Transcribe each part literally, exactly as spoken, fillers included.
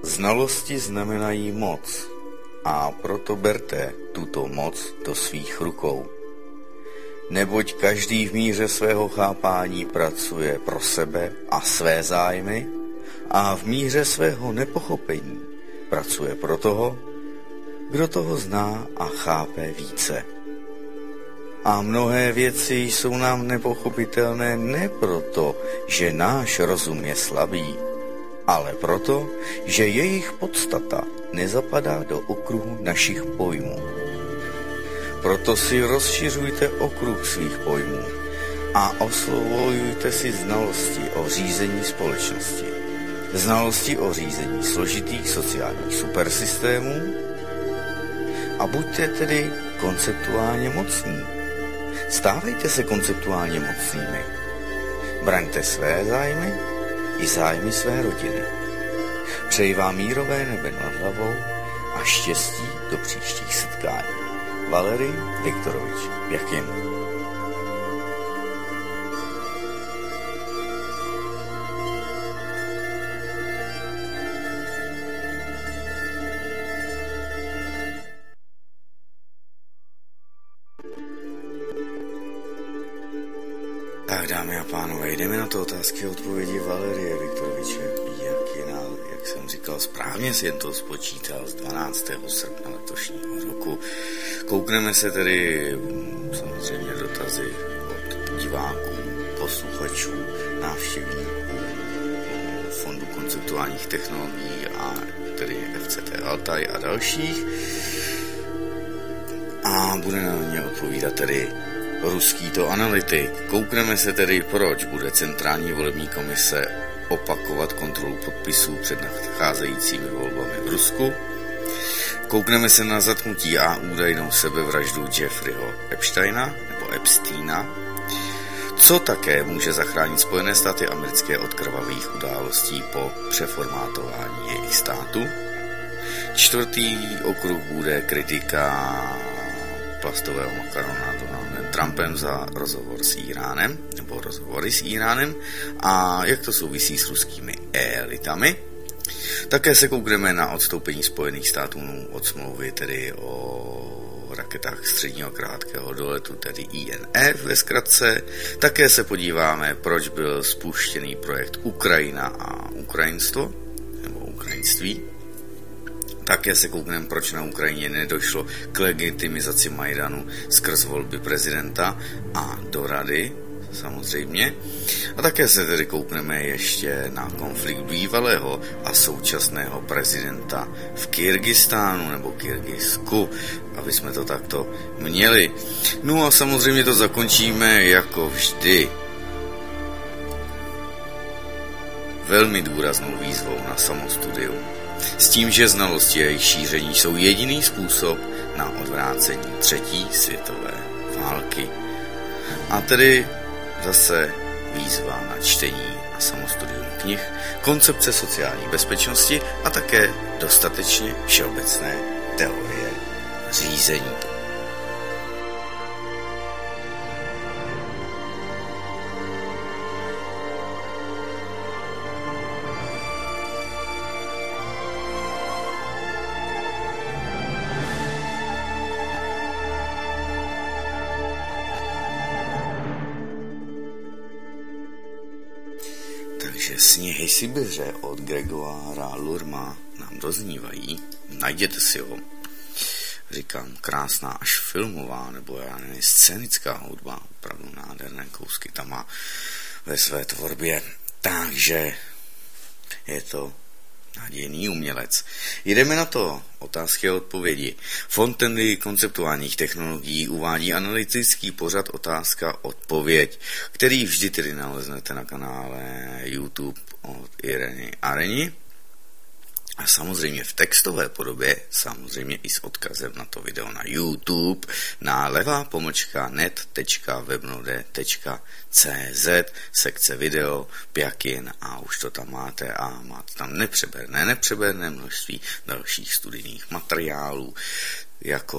Znalosti znamenají moc a proto berte tuto moc do svých rukou. Neboť každý v míře svého chápání pracuje pro sebe a své zájmy a v míře svého nepochopení pracuje pro toho, kdo toho zná a chápe více. A mnohé věci jsou nám nepochopitelné ne proto, že náš rozum je slabý, ale proto, že jejich podstata nezapadá do okruhu našich pojmů. Proto si rozšiřujte okruh svých pojmů a osvojujte si znalosti o řízení společnosti, znalosti o řízení složitých sociálních supersystémů a buďte tedy konceptuálně mocní. Stávejte se konceptuálně mocnými. Braňte své zájmy i zájmy své rodiny. Přeji vám mírové nebe nad hlavou a štěstí do příštích setkání. Valerij Viktorovič Pjakin. Tak, dámy a pánové, jdeme na to otázky a odpovědi Valerije Viktoroviče Pjakina. Jak jsem říkal, správně si jen to spočítal z dvanáctého srpna letošního roku. Koukneme se tedy samozřejmě dotazy od diváků, posluchačů, návštěvníků Fondu konceptuálních technologií a tedy F C T Altaj a dalších. A bude na ně odpovídat tedy ruský to analytik. Koukneme se tedy, proč bude Centrální volební komise opakovat kontrolu podpisů před nadcházejícími volbami v Rusku. Koukneme se na zatknutí a údajnou sebevraždu Jeffreyho Epsteina, nebo Epsteina, co také může zachránit Spojené státy americké od krvavých událostí po přeformátování jejich státu. Čtvrtý okruh bude kritika plastového makarona Donaldem Trumpem za rozhovor s Íránem, nebo rozhovory s Íránem a jak to souvisí s ruskými elitami. Také se koukneme na odstoupení Spojených států od smlouvy, tedy o raketách středního krátkého doletu, tedy I N F ve zkratce. Také se podíváme, proč byl spuštěný projekt Ukrajina a ukrajinstvo, nebo ukrajinství. Také se koukneme, proč na Ukrajině nedošlo k legitimizaci Majdanu skrz volby prezidenta a do rady, samozřejmě. A také se tedy koukneme ještě na konflikt bývalého a současného prezidenta v Kyrgyzstánu nebo Kyrgyzsku, aby jsme to takto měli. No a samozřejmě to zakončíme jako vždy velmi důraznou výzvou na samostudium. S tím, že znalosti a jejich šíření jsou jediný způsob na odvrácení třetí světové války. A tedy zase výzva na čtení a samostudium knih, koncepce sociální bezpečnosti a také dostatečně všeobecné teorie řízení. Takže Sněhy Sibiře od Gregoára Lurma nám doznívají. Najděte si ho. Říkám, krásná až filmová, nebo já nevím, scénická hudba. Opravdu nádherné kousky tam má ve své tvorbě. Takže je to nadějný umělec. Jdeme na to. Otázky a odpovědi. Fond konceptuálních technologií uvádí analytický pořad Otázka odpověď, který vždy tedy naleznete na kanále YouTube od Ireny Areni. A samozřejmě v textové podobě, samozřejmě i s odkazem na to video na YouTube, na levá pomlčka net tečka webnode tečka cz, sekce video, Pjakin a už to tam máte a máte tam nepřeberné, nepřeberné množství dalších studijních materiálů, jako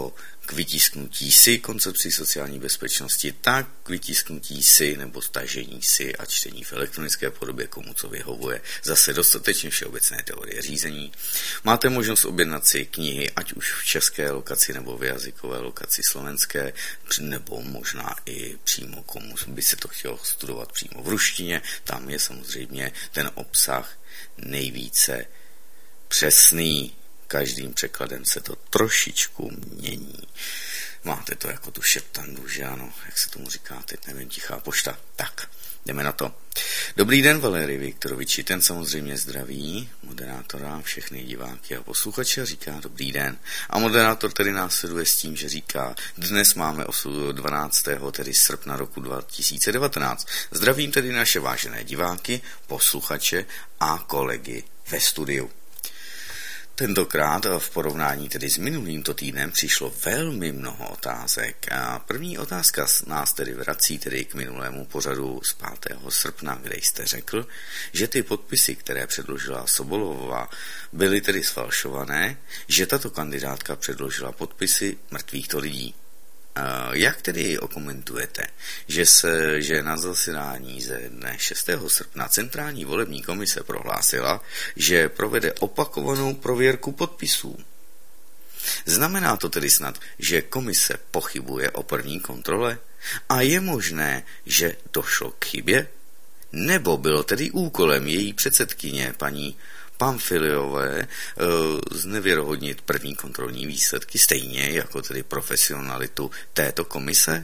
k vytisknutí si koncepcí sociální bezpečnosti, tak k vytisknutí si nebo stažení si a čtení v elektronické podobě, komu co vyhovuje. Zase dostatečně všeobecné teorie řízení. Máte možnost objednat si knihy, ať už v české lokaci nebo v jazykové lokaci slovenské, nebo možná i přímo komu by se to chtělo studovat přímo v ruštině. Tam je samozřejmě ten obsah nejvíce přesný. Každým překladem se to trošičku mění. Máte to jako tu šeptandu, že ano, jak se tomu říká, teď nevím, tichá pošta. Tak, jdeme na to. Dobrý den, Valery Viktoroviči, ten samozřejmě zdraví moderátora, všechny diváky a posluchače, říká dobrý den. A moderátor tedy následuje s tím, že říká, dnes máme dvanáctého tedy srpna roku dva tisíce devatenáct. Zdravím tedy naše vážené diváky, posluchače a kolegy ve studiu. Tentokrát v porovnání tedy s minulýmto týdnem přišlo velmi mnoho otázek a první otázka nás tedy vrací tedy k minulému pořadu z pátého srpna, kde jste řekl, že ty podpisy, které předložila Sobolová, byly tedy sfalšované, že tato kandidátka předložila podpisy mrtvýchto lidí. Jak tedy okomentujete, že, se, že na zasedání ze dne šestého srpna Centrální volební komise prohlásila, že provede opakovanou prověrku podpisů? Znamená to tedy snad, že komise pochybuje o první kontrole? A je možné, že došlo k chybě? Nebo bylo tedy úkolem její předsedkyně, paní Pamfiliové, e, znevěrohodnit první kontrolní výsledky, stejně jako tedy profesionalitu této komise?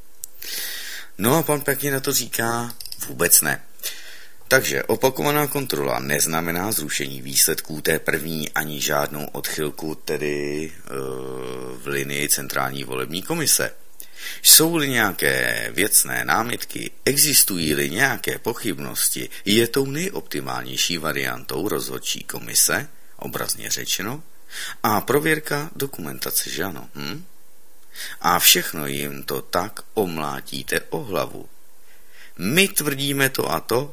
No a pan pěkně na to říká, vůbec ne. Takže opakovaná kontrola neznamená zrušení výsledků té první ani žádnou odchylku tedy e, v linii Centrální volební komise. Jsou-li nějaké věcné námitky, existují-li nějaké pochybnosti, je tou nejoptimálnější variantou rozhodčí komise, obrazně řečeno, a prověrka dokumentace, že ano? Hm? A všechno jim to tak omlátíte o hlavu. My tvrdíme to a to,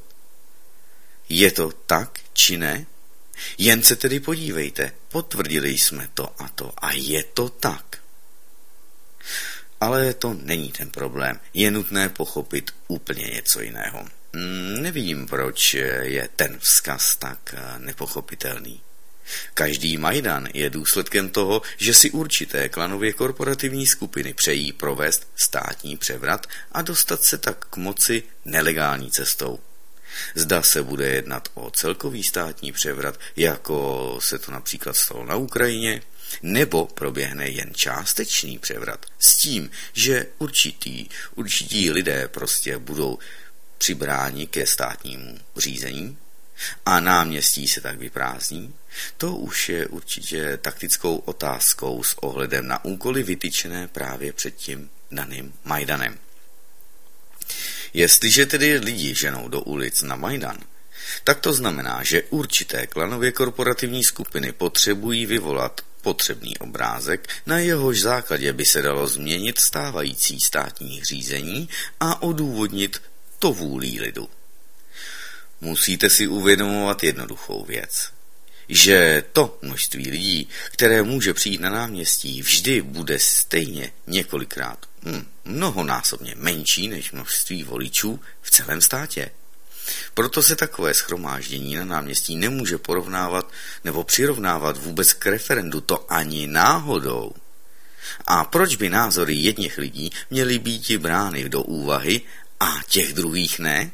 je to tak či ne? Jen se tedy podívejte, potvrdili jsme to a to a je to tak. Ale to není ten problém. Je nutné pochopit úplně něco jiného. Nevím, proč je ten vzkaz tak nepochopitelný. Každý Majdan je důsledkem toho, že si určité klanově korporativní skupiny přejí provést státní převrat a dostat se tak k moci nelegální cestou. Zda se bude jednat o celkový státní převrat, jako se to například stalo na Ukrajině, nebo proběhne jen částečný převrat s tím, že určitý, určití lidé prostě budou přibráni ke státnímu řízení a náměstí se tak vyprázdní, to už je určitě taktickou otázkou s ohledem na úkoly vytyčené právě před tím daným Majdanem. Jestliže tedy lidi ženou do ulic na Majdan, tak to znamená, že určité klanově korporativní skupiny potřebují vyvolat potřebný obrázek, na jehož základě by se dalo změnit stávající státní řízení a odůvodnit to vůlí lidu. Musíte si uvědomovat jednoduchou věc, že to množství lidí, které může přijít na náměstí, vždy bude stejně několikrát, hm, mnohonásobně menší než množství voličů v celém státě. Proto se takové shromáždění na náměstí nemůže porovnávat nebo přirovnávat vůbec k referendu, to ani náhodou. A proč by názory jedněch lidí měly být brány do úvahy a těch druhých ne?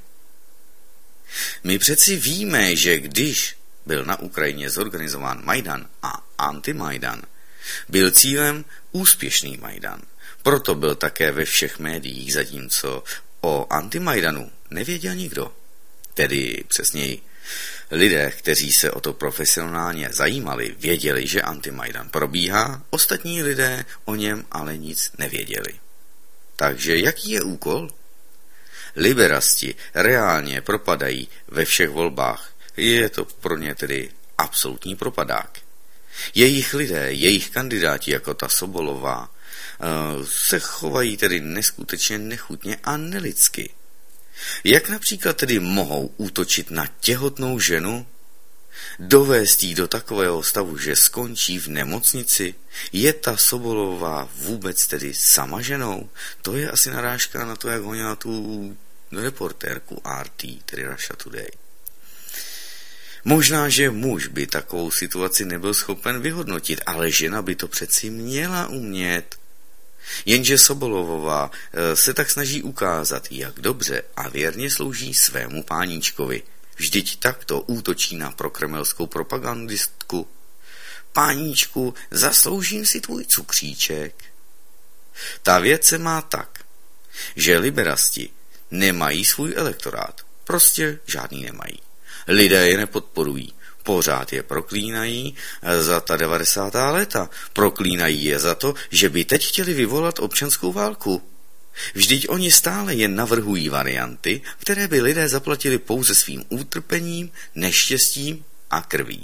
My přeci víme, že když byl na Ukrajině zorganizován Majdan a antimajdan, byl cílem úspěšný Majdan. Proto byl také ve všech médiích, zatímco o antimajdanu nevěděl nikdo. Tedy přesněji, lidé, kteří se o to profesionálně zajímali, věděli, že antimajdan probíhá, ostatní lidé o něm ale nic nevěděli. Takže jaký je úkol? Liberasti reálně propadají ve všech volbách. Je to pro ně tedy absolutní propadák. Jejich lidé, jejich kandidáti jako ta Sobolová, se chovají tedy neskutečně nechutně a nelidsky. Jak například tedy mohou útočit na těhotnou ženu, Dovést jí do takového stavu, že skončí v nemocnici? Je ta Sobolová vůbec tedy sama ženou? To je asi narážka na to, jak honila tu reportérku R T, tedy Russia Today. Možná, že muž by takovou situaci nebyl schopen vyhodnotit, ale žena by to přeci měla umět. Jenže Sobolovová se tak snaží ukázat, jak dobře a věrně slouží svému páníčkovi. Vždyť takto útočí na prokremelskou propagandistku. Páníčku, zasloužím si tvůj cukříček. Ta věc se má tak, že liberasti nemají svůj elektorát. Prostě žádný nemají. Lidé je nepodporují. Pořád je proklínají za ta devadesátá léta. Proklínají je za to, že by teď chtěli vyvolat občanskou válku. Vždyť oni stále jen navrhují varianty, které by lidé zaplatili pouze svým utrpením, neštěstím a krví.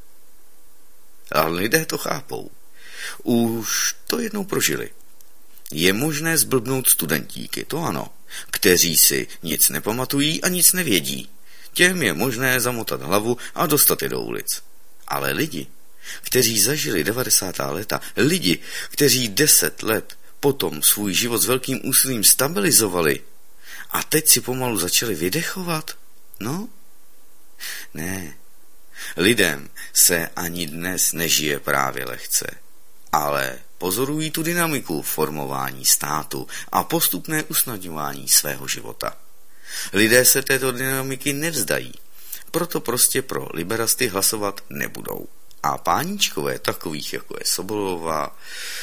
A lidé to chápou. Už to jednou prožili. Je možné zblbnout studentíky, to ano, kteří si nic nepamatují a nic nevědí. Těm je možné zamotat hlavu a dostat je do ulic. Ale lidi, kteří zažili devadesátá léta, lidi, kteří deset let potom svůj život s velkým úsilím stabilizovali a teď si pomalu začali vydechovat, no? Ne, lidem se ani dnes nežije právě lehce, ale pozorují tu dynamiku formování státu a postupné usnadňování svého života. Lidé se této dynamiky nevzdají, proto prostě pro liberasty hlasovat nebudou. A páníčkové takových, jako je Sobolová,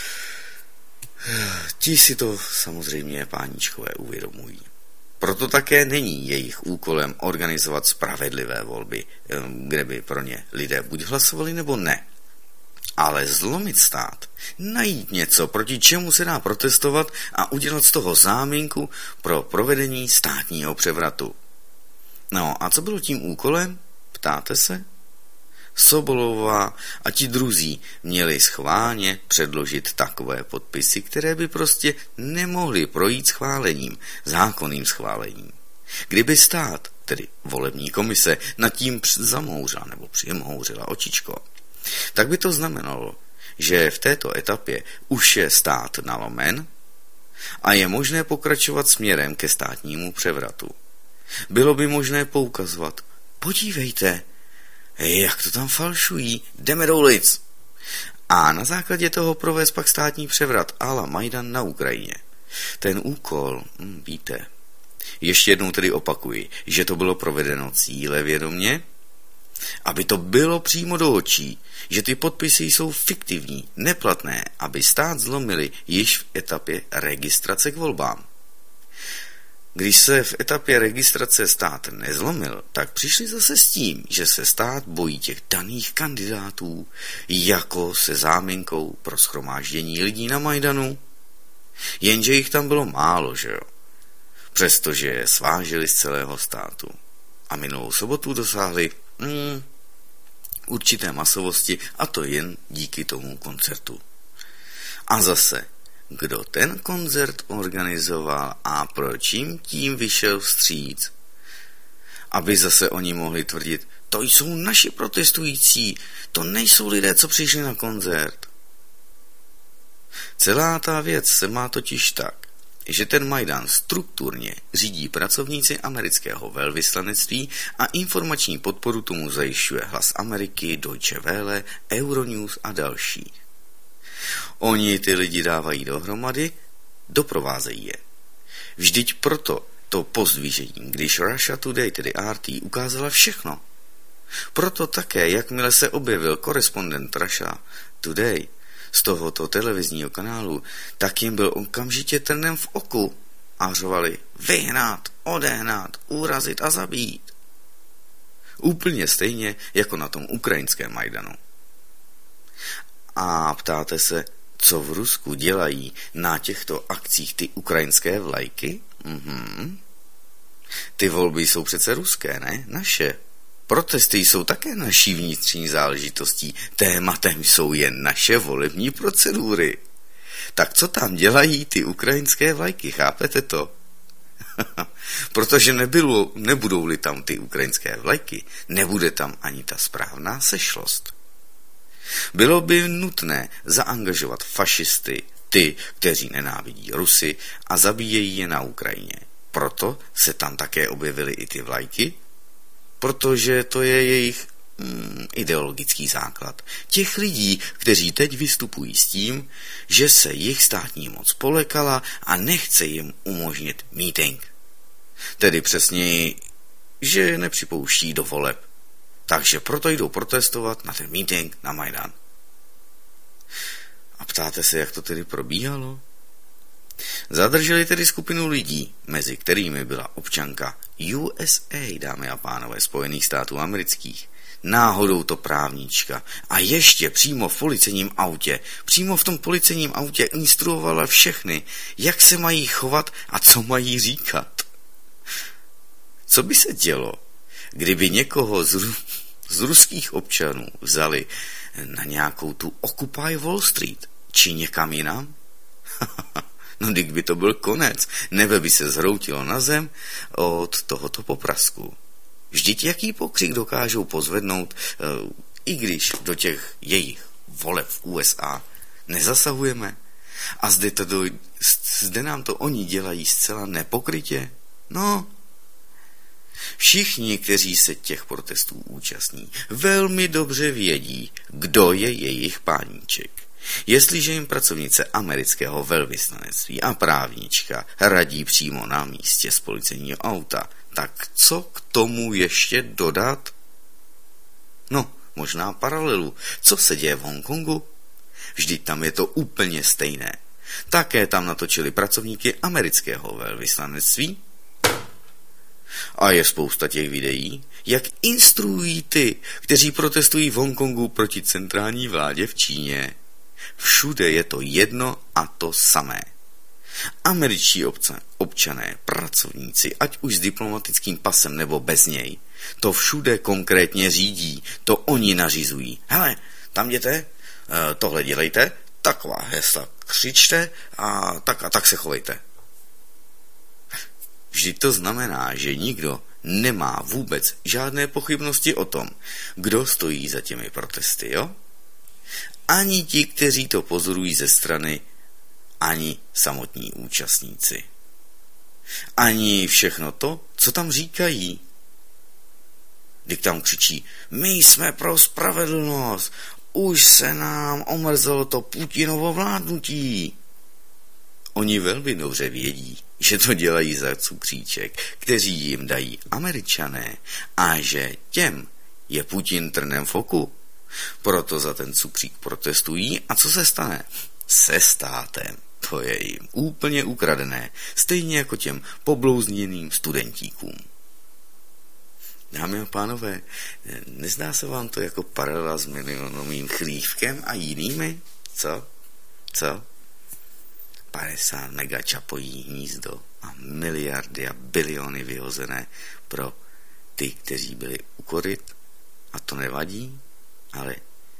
ti si to samozřejmě páníčkové uvědomují. Proto také není jejich úkolem organizovat spravedlivé volby, kde by pro ně lidé buď hlasovali nebo ne. Ale zlomit stát, najít něco, proti čemu se dá protestovat a udělat z toho záminku pro provedení státního převratu. No a co bylo tím úkolem? Ptáte se? Sobolová a ti druzí měli schválně předložit takové podpisy, které by prostě nemohly projít schválením, zákonným schválením. Kdyby stát, tedy volební komise, nad tím zamouřila nebo přimouřila očičko, tak by to znamenalo, že v této etapě už je stát nalomen a je možné pokračovat směrem ke státnímu převratu. Bylo by možné poukazovat, podívejte, jak to tam falšují, jdeme do ulic. A na základě toho provést pak státní převrat a la Majdan na Ukrajině. Ten úkol, hm, víte, ještě jednou tedy opakuji, že to bylo provedeno cílevědomě, aby to bylo přímo do očí, že ty podpisy jsou fiktivní, neplatné, aby stát zlomili již v etapě registrace k volbám. Když se v etapě registrace stát nezlomil, tak přišli zase s tím, že se stát bojí těch daných kandidátů, jako se záminkou pro shromáždění lidí na Majdanu. Jenže jich tam bylo málo, že jo? Přestože je svážili z celého státu. A minulou sobotu dosáhli hmm, určité masovosti, a to jen díky tomu koncertu. A zase, kdo ten koncert organizoval a proč jim tím vyšel vstříc? Aby zase oni mohli tvrdit, to jsou naši protestující, to nejsou lidé, co přišli na koncert. Celá ta věc se má totiž tak, že ten Majdan strukturně řídí pracovníci amerického velvyslanectví a informační podporu tomu zajišťuje Hlas Ameriky, Deutsche Welle, Euronews a další. Oni ty lidi dávají dohromady, doprovázejí je. Vždyť proto to pozdvižení, když Russia Today, tedy R T, ukázala všechno. Proto také, jakmile se objevil korespondent Russia Today z tohoto televizního kanálu, tak jim byl okamžitě trnem v oku a řovali vyhnat, odehnat, urazit a zabít. Úplně stejně jako na tom ukrajinském Majdanu. A ptáte se, co v Rusku dělají na těchto akcích ty ukrajinské vlajky? Mhm. Ty volby jsou přece ruské, ne? Naše. Protesty jsou také naší vnitřní záležitostí. Tématem jsou jen naše volební procedury. Tak co tam dělají ty ukrajinské vlajky, chápete to? Protože nebylo, nebudou-li tam ty ukrajinské vlajky, nebude tam ani ta správná sešlost. Bylo by nutné zaangažovat fašisty, ty, kteří nenávidí Rusy a zabíjejí je na Ukrajině. Proto se tam také objevily i ty vlajky, protože to je jejich mm, ideologický základ. Těch lidí, kteří teď vystupují s tím, že se jich státní moc polekala a nechce jim umožnit mítink. Tedy přesněji, že je nepřipouští do voleb. Takže proto jdou protestovat na ten mítink na Majdan. A ptáte se, jak to tedy probíhalo? Zadrželi tedy skupinu lidí, mezi kterými byla občanka U S A, dámy a pánové, Spojených států amerických, náhodou to právnička a ještě přímo v policejním autě, přímo v tom policejním autě instruovala všechny, jak se mají chovat a co mají říkat. Co by se dělo, kdyby někoho z, z ruských občanů vzali na nějakou tu Occupy Wall Street, či někam jinam? No, když by to byl konec, nebe by se zhroutilo na zem od tohoto poprasku. Vždyť jaký pokřik dokážou pozvednout, i když do těch jejich voleb v U S A nezasahujeme? A zde, to do, zde nám to oni dělají zcela nepokrytě? No, všichni, kteří se těch protestů účastní, velmi dobře vědí, kdo je jejich páníček. Jestliže jim pracovnice amerického velvyslanectví a právnička radí přímo na místě z policejního auta, tak co k tomu ještě dodat? No, možná paralelu. Co se děje v Hongkongu? Vždyť tam je to úplně stejné. Také tam natočili pracovníky amerického velvyslanectví. A je spousta těch videí, jak instruují ty, kteří protestují v Hongkongu proti centrální vládě v Číně. Všude je to jedno a to samé. Američtí občané, pracovníci, ať už s diplomatickým pasem nebo bez něj, to všude konkrétně řídí, to oni nařizují. Hele, tam jděte, tohle dělejte, taková hesla křičte a tak a tak se chovejte. Vždyť to znamená, že nikdo nemá vůbec žádné pochybnosti o tom, kdo stojí za těmi protesty, jo? Ani ti, kteří to pozorují ze strany, ani samotní účastníci. Ani všechno to, co tam říkají. Když tam křičí, my jsme pro spravedlnost, už se nám omrzelo to Putinovo vládnutí. Oni velmi dobře vědí, že to dělají za cukříček, kteří jim dají Američané a že těm je Putin trnem v oku. Proto za ten cukřík protestují a co se stane? Se státem. To je jim úplně ukradené, stejně jako těm poblouzněným studentíkům. Dámy a pánové, nezdá se vám to jako paralela s milionovým chlívkem a jinými? Co? Co? padesát mega čapojí hnízdo a miliardy a biliony vyhozené pro ty, kteří byli u koryt, a to nevadí, ale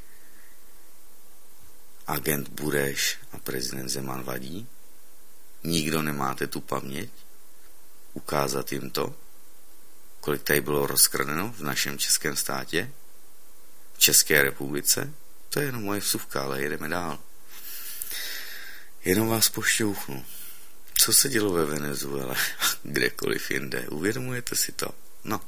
agent Bureš a prezident Zeman vadí? Nikdo nemáte tu paměť? Ukázat jim to? Kolik tady bylo rozkradeno v našem českém státě? V České republice? To je jenom moje vsuvka, ale jedeme dál. Jenom vás pošťouchnu. Co se dělo ve Venezuele? Kdekoliv jinde. Uvědomujete si to? No.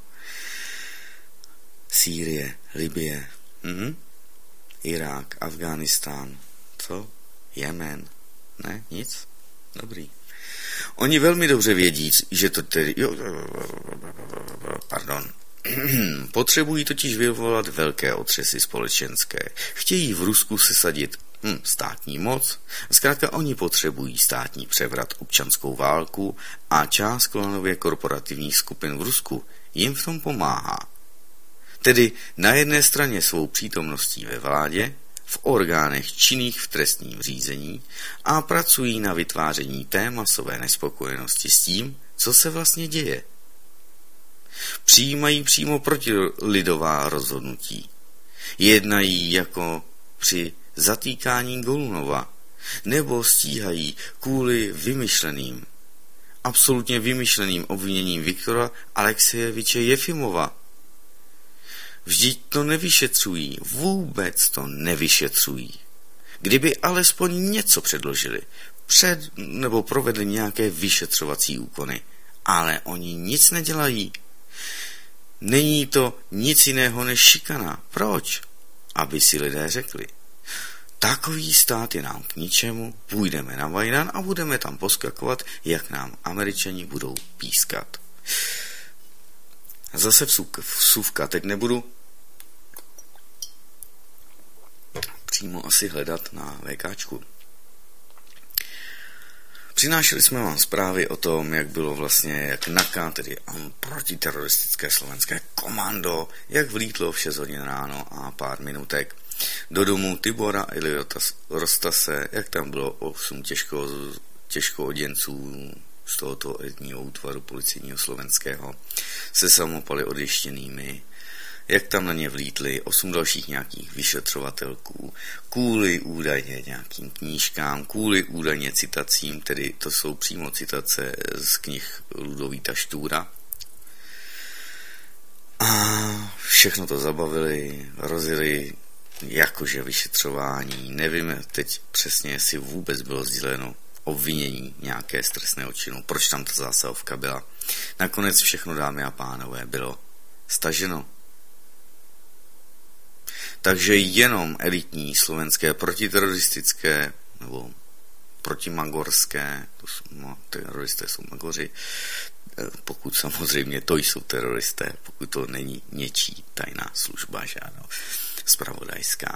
Sýrie, Libye, mhm. Irák, Afghánistán, co? Jemen. Ne, nic? Dobrý. Oni velmi dobře vědí, že to tedy... Jo, pardon. Potřebují totiž vyvolat velké otřesy společenské. Chtějí v Rusku sesadit hm, státní moc. Zkrátka oni potřebují státní převrat, občanskou válku a část klanově korporativních skupin v Rusku jim v tom pomáhá. Tedy na jedné straně svou přítomností ve vládě, v orgánech činných v trestním řízení a pracují na vytváření té masové nespokojenosti s tím, co se vlastně děje. Přijímají přímo protilidová rozhodnutí. Jednají jako při zatýkání Golunova nebo stíhají kvůli vymyšleným absolutně vymyšleným obviněním Viktora Alexejeviče Jefimova. Vždyť to nevyšetřují, vůbec to nevyšetřují. Kdyby alespoň něco předložili, před nebo provedli nějaké vyšetřovací úkony, ale oni nic nedělají. Není to nic jiného než šikana. Proč? Aby si lidé řekli, takový stát je nám k ničemu, půjdeme na Majdan a budeme tam poskakovat, jak nám Američani budou pískat. Zase vsuvka, teď nebudu přímo asi hledat na VKčku. Přinášeli jsme vám zprávy o tom, jak bylo vlastně, jak N A K A, tedy protiteroristické slovenské komando, jak vlítlo v šest hodin ráno a pár minutek do domu Tibora Rostase, jak tam bylo osm těžko, těžko oděnců z tohoto elitního útvaru policijního slovenského se samopaly odještěnými, jak tam na ně vlítli osm dalších nějakých vyšetřovatelků, kvůli údajně nějakým knížkám, kvůli údajně citacím, tedy to jsou přímo citace z knih Ludovíta Štúra. A všechno to zabavili, rozjeli jakože vyšetřování, nevím teď přesně, jestli vůbec bylo sděleno obvinění nějaké z trestného činu, proč tam ta zásahovka byla. Nakonec všechno, dámy a pánové, bylo staženo. Takže jenom elitní slovenské protiteroristické nebo protimagorské, to jsou, no, teroristé jsou magoři, pokud samozřejmě to jsou teroristé, pokud to není něčí tajná služba, žádná zpravodajská.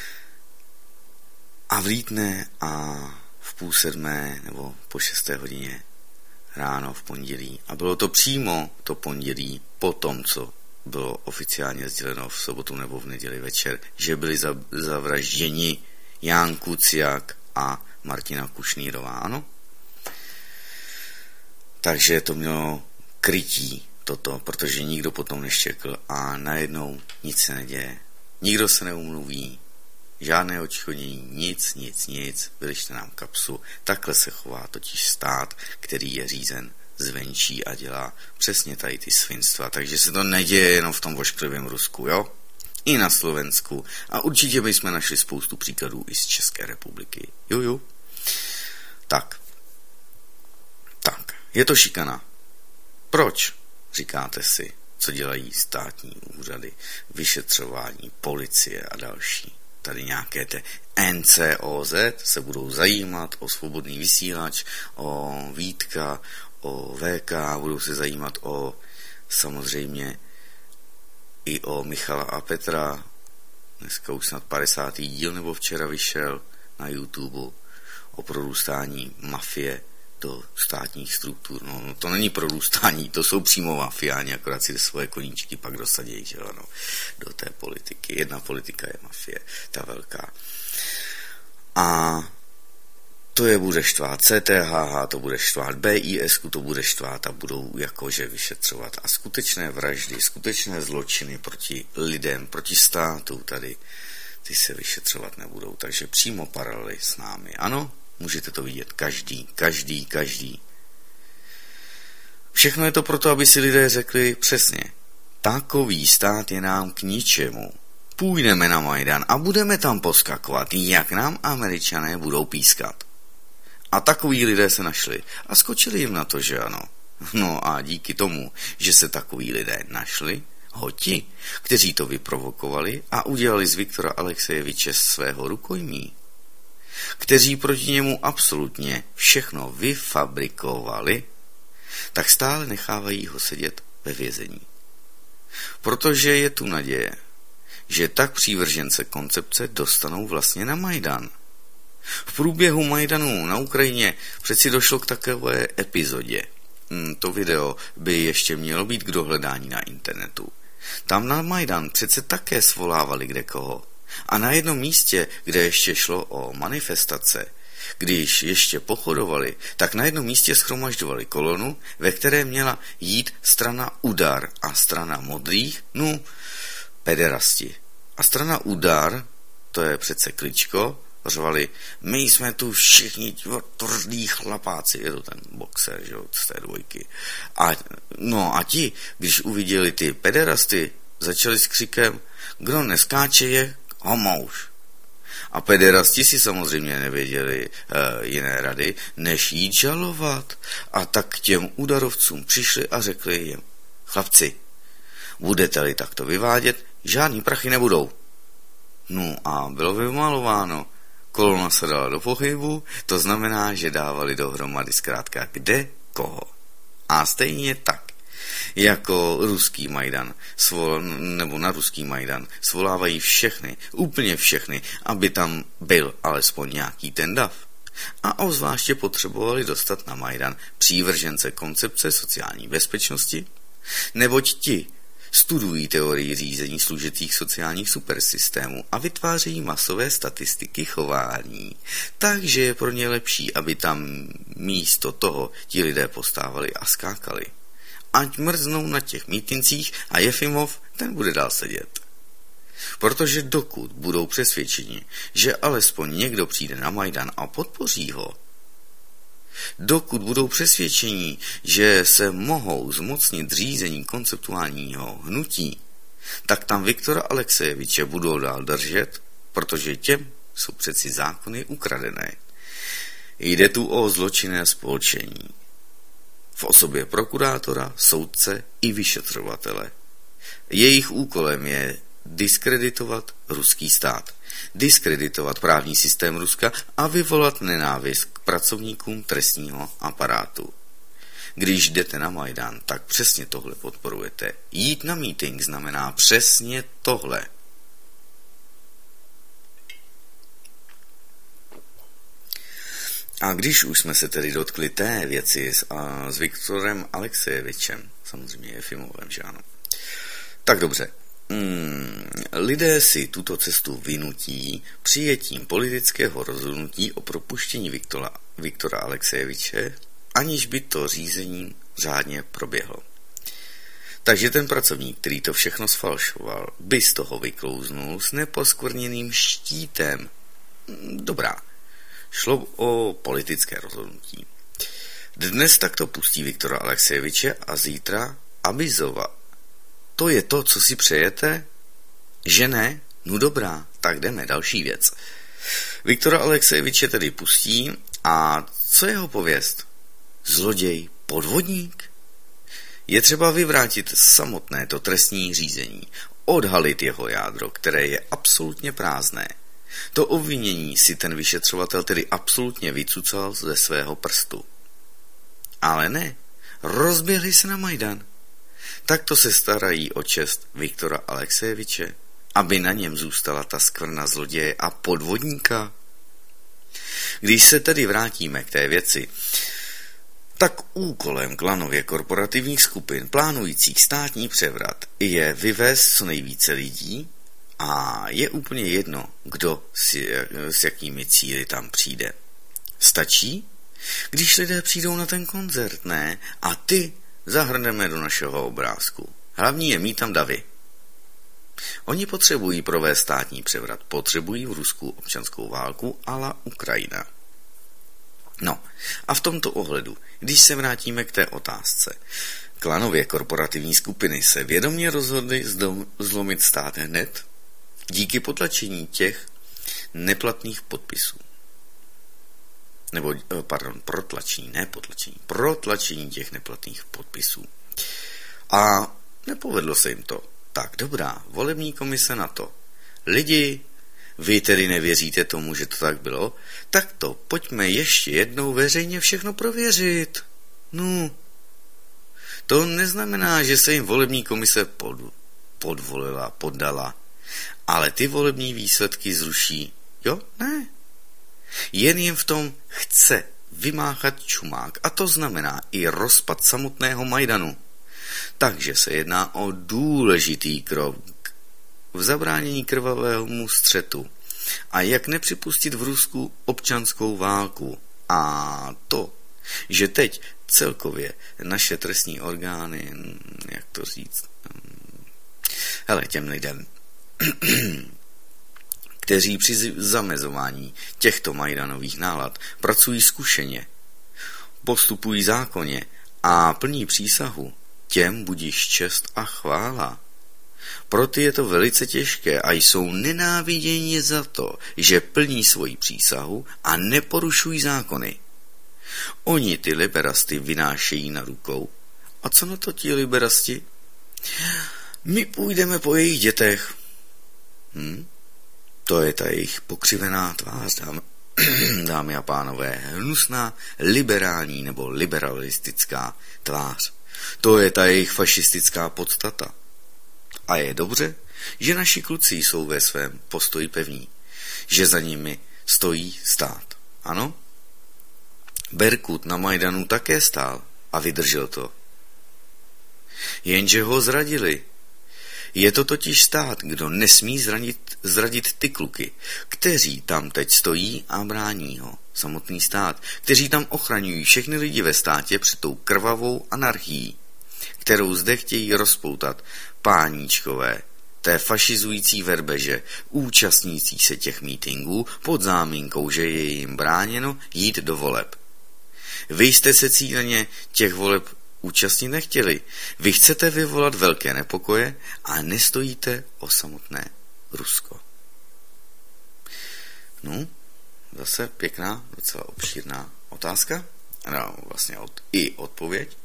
A vlítne a v půl sedmé nebo po šesté hodině ráno v pondělí. A bylo to přímo to pondělí po tom, co bylo oficiálně sděleno v sobotu nebo v neděli večer, že byli zavražděni Ján Kuciak a Martina Kušnýrová, ano? Takže to mělo krytí toto, protože nikdo potom neštěkl a najednou nic se neděje. Nikdo se neumluví, žádné odškodnění, nic, nic, nic, vylište nám kapsu. Takhle se chová totiž stát, který je řízen zvenčí a dělá přesně tady ty svinstva. Takže se to neděje jenom v tom ošklivém Rusku, jo? I na Slovensku. A určitě bychom našli spoustu příkladů i z České republiky. Jo, jo. Tak. Tak. Je to šikana. Proč? Říkáte si, co dělají státní úřady, vyšetřování, policie a další. Tady nějaké té N C O Z se budou zajímat o Svobodný vysílač, o Vítka, o V K, budou se zajímat o samozřejmě i o Michala a Petra. Dneska už snad padesátý díl nebo včera vyšel na YouTube o prorůstání mafie do státních struktur. No, no to není prorůstání, to jsou přímo mafiáni, akorát si svoje koníčky pak dosadějí, že ano, do té politiky. Jedna politika je mafie, ta velká. A to je bude štvát C T H H, to bude štvát B I S, to bude štvát a budou jakože vyšetřovat. A skutečné vraždy, skutečné zločiny proti lidem, proti státu tady, ty se vyšetřovat nebudou. Takže přímo paralely s námi. Ano, můžete to vidět každý, každý, každý. Všechno je to proto, aby si lidé řekli přesně, takový stát je nám k ničemu. Půjdeme na Majdan a budeme tam poskakovat, jak nám Američané budou pískat. A takoví lidé se našli a skočili jim na to, že ano. No a díky tomu, že se takoví lidé našli, hoti, kteří to vyprovokovali a udělali z Viktora Alexejeviče svého rukojmí, kteří proti němu absolutně všechno vyfabrikovali, tak stále nechávají ho sedět ve vězení. Protože je tu naděje, že tak přívržence koncepce dostanou vlastně na Majdan. V průběhu Majdanu na Ukrajině přeci došlo k takové epizodě. Hmm, to video by ještě mělo být k dohledání na internetu. Tam na Majdan přece také svolávali kdekoho. A na jednom místě, kde ještě šlo o manifestace, když ještě pochodovali, tak na jednom místě shromažďovali kolonu, ve které měla jít strana Udar a strana Modrých, no, pederasti. A strana Udar, to je přece Kličko, řvali, my jsme tu všichni tvrdí chlapáci, je to ten boxer, že jo, z té dvojky. A, no a ti, když uviděli ty pederasty, začali s křikem, kdo neskáče je homouš. A pederasti si samozřejmě nevěděli e, jiné rady, než jít žalovat. A tak k těm údarovcům přišli a řekli jim, chlapci, budete-li takto vyvádět, žádný prachy nebudou. No a bylo vymalováno. Kolona se dala do pohybu, to znamená, že dávali dohromady zkrátka kde, koho. A stejně tak, jako ruský Majdan, svol, nebo na ruský Majdan, svolávají všechny, úplně všechny, aby tam byl alespoň nějaký ten dav. A obzvláště potřebovali dostat na Majdan přívržence koncepce sociální bezpečnosti, neboť ti studují teorii řízení složitých sociálních supersystémů a vytvářejí masové statistiky chování. Takže je pro ně lepší, aby tam místo toho ti lidé postávali a skákali. Ať mrznou na těch mítincích a Jefimov, ten bude dál sedět. Protože dokud budou přesvědčeni, že alespoň někdo přijde na Majdan a podpoří ho, dokud budou přesvědčeni, že se mohou zmocnit řízení konceptuálního hnutí, tak tam Viktora Alexejeviče budou dál držet, protože těm jsou přeci zákony ukradené. Jde tu o zločinné spolčení. V osobě prokurátora, soudce i vyšetřovatele. Jejich úkolem je diskreditovat ruský stát, diskreditovat právní systém Ruska a vyvolat nenávist k pracovníkům trestního aparátu. Když jdete na Majdan, tak přesně tohle podporujete. Jít na mítink znamená přesně tohle. A když už jsme se tedy dotkli té věci s, a, s Viktorem Alexejevičem, samozřejmě Jefimovem, že ano, tak dobře. Hmm, lidé si tuto cestu vynutí přijetím politického rozhodnutí o propuštění Viktora, Viktora Alexejeviče, aniž by to řízení řádně proběhlo. Takže ten pracovník, který to všechno sfalšoval, by z toho vyklouznul s neposkvrněným štítem. Dobrá, šlo o politické rozhodnutí. Dnes takto pustí Viktora Alexejeviče a zítra Abizova. To je to, co si přejete? Že ne? No dobrá, tak jdeme, další věc. Viktora Alexejeviče tedy pustí a co jeho pověst? Zloděj, podvodník? Je třeba vyvrátit samotné to trestní řízení, odhalit jeho jádro, které je absolutně prázdné. To obvinění si ten vyšetřovatel tedy absolutně vycucal ze svého prstu. Ale ne, rozběhli se na Majdan. Takto se starají o čest Viktora Alexejeviče, aby na něm zůstala ta skvrna zloděje a podvodníka. Když se tedy vrátíme k té věci, tak úkolem klanově korporativních skupin plánujících státní převrat je vyvést co nejvíce lidí a je úplně jedno, kdo si, s jakými cíli tam přijde. Stačí, když lidé přijdou na ten koncert, ne? A ty zahrneme do našeho obrázku. Hlavní je mít tam davy. Oni potřebují provést státní převrat, potřebují v Rusku občanskou válku a la Ukrajina. No a v tomto ohledu, když se vrátíme k té otázce, klanově korporativní skupiny se vědomě rozhodly zlomit stát hned díky potlačení těch neplatných podpisů. Nebo, pardon, protlačení, ne potlačení, protlačení těch neplatných podpisů. A nepovedlo se jim to. Tak dobrá, volební komise na to. Lidi, vy tedy nevěříte tomu, že to tak bylo? Tak to pojďme ještě jednou veřejně všechno prověřit. No, to neznamená, že se jim volební komise pod, podvolila, poddala, ale ty volební výsledky zruší. Jo? Ne. Jen jim v tom chce vymáchat čumák a to znamená i rozpad samotného Majdanu. Takže se jedná o důležitý krok v zabránění krvavému střetu a jak nepřipustit v Rusku občanskou válku. A to, že teď celkově naše trestní orgány, jak to říct, hele, těm lidem, kteří při zamezování těchto majdanových nálad pracují zkušeně, postupují zákonně a plní přísahu, těm budiž čest a chvála. Pro ty je to velice těžké a jsou nenáviděni za to, že plní svoji přísahu a neporušují zákony. Oni ty liberasty vynášejí na rukou. A co na to ti liberasti? My půjdeme po jejich dětech. Hm? To je ta jejich pokřivená tvář, dámy, dámy a pánové, hnusná liberální nebo liberalistická tvář. To je ta jejich fašistická podstata. A je dobře, že naši kluci jsou ve svém postoji pevní, že za nimi stojí stát. Ano? Berkut na Majdanu také stál a vydržel to. Jenže ho zradili. Je to totiž stát, kdo nesmí zradit, zradit ty kluky, kteří tam teď stojí a brání ho. Samotný stát, kteří tam ochraňují všechny lidi ve státě před tou krvavou anarchií, kterou zde chtějí rozpoutat páníčkové, té fašizující verbeže, účastnící se těch mítinků pod záminkou, že je jim bráněno jít do voleb. Vy jste se cíleně těch voleb účastnit nechtěli. Vy chcete vyvolat velké nepokoje a nestojíte o samotné Rusko. No, zase pěkná, docela obšírná otázka. No, vlastně od, i odpověď.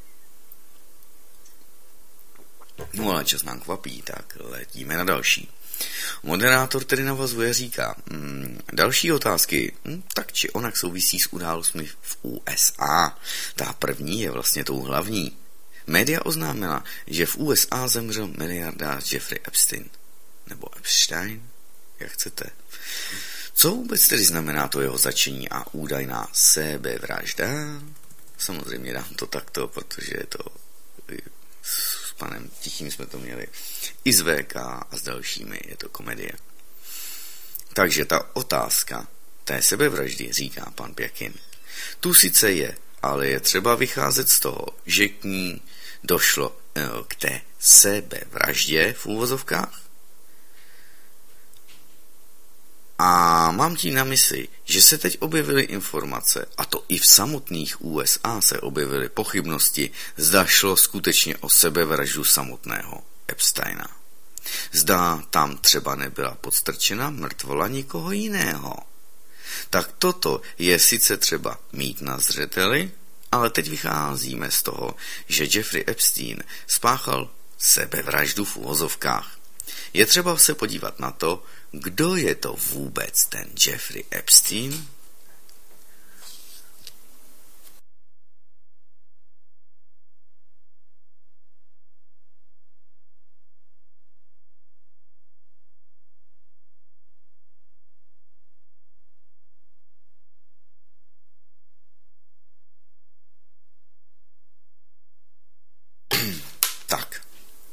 No ale čas nám kvapí, tak letíme na další. Moderátor tedy navazuje, říká, mm, další otázky, hm, tak či onak souvisí s událostmi v U S A. Ta první je vlastně tou hlavní. Média oznámila, že v U S A zemřel miliardář Jeffrey Epstein. Nebo Epstein, jak chcete. Co vůbec tedy znamená to jeho začení a údajná sebevražda? Samozřejmě dám to takto, protože je to... S panem Tichým jsme to měli i z V K a s dalšími, je to komedie. Takže ta otázka té sebevraždy, říká pan Pěkin, tu sice je, ale je třeba vycházet z toho, že k ní došlo k té sebevraždě v úvozovkách. A mám tím na mysli, že se teď objevily informace, a to i v samotných U S A se objevily pochybnosti, zda šlo skutečně o sebevraždu samotného Epsteina. Zda tam třeba nebyla podstrčena mrtvola nikoho jiného. Tak toto je sice třeba mít na zřeteli, ale teď vycházíme z toho, že Jeffrey Epstein spáchal sebevraždu v uvozovkách. Je třeba se podívat na to, kdo je to vůbec ten Jeffrey Epstein? Tak.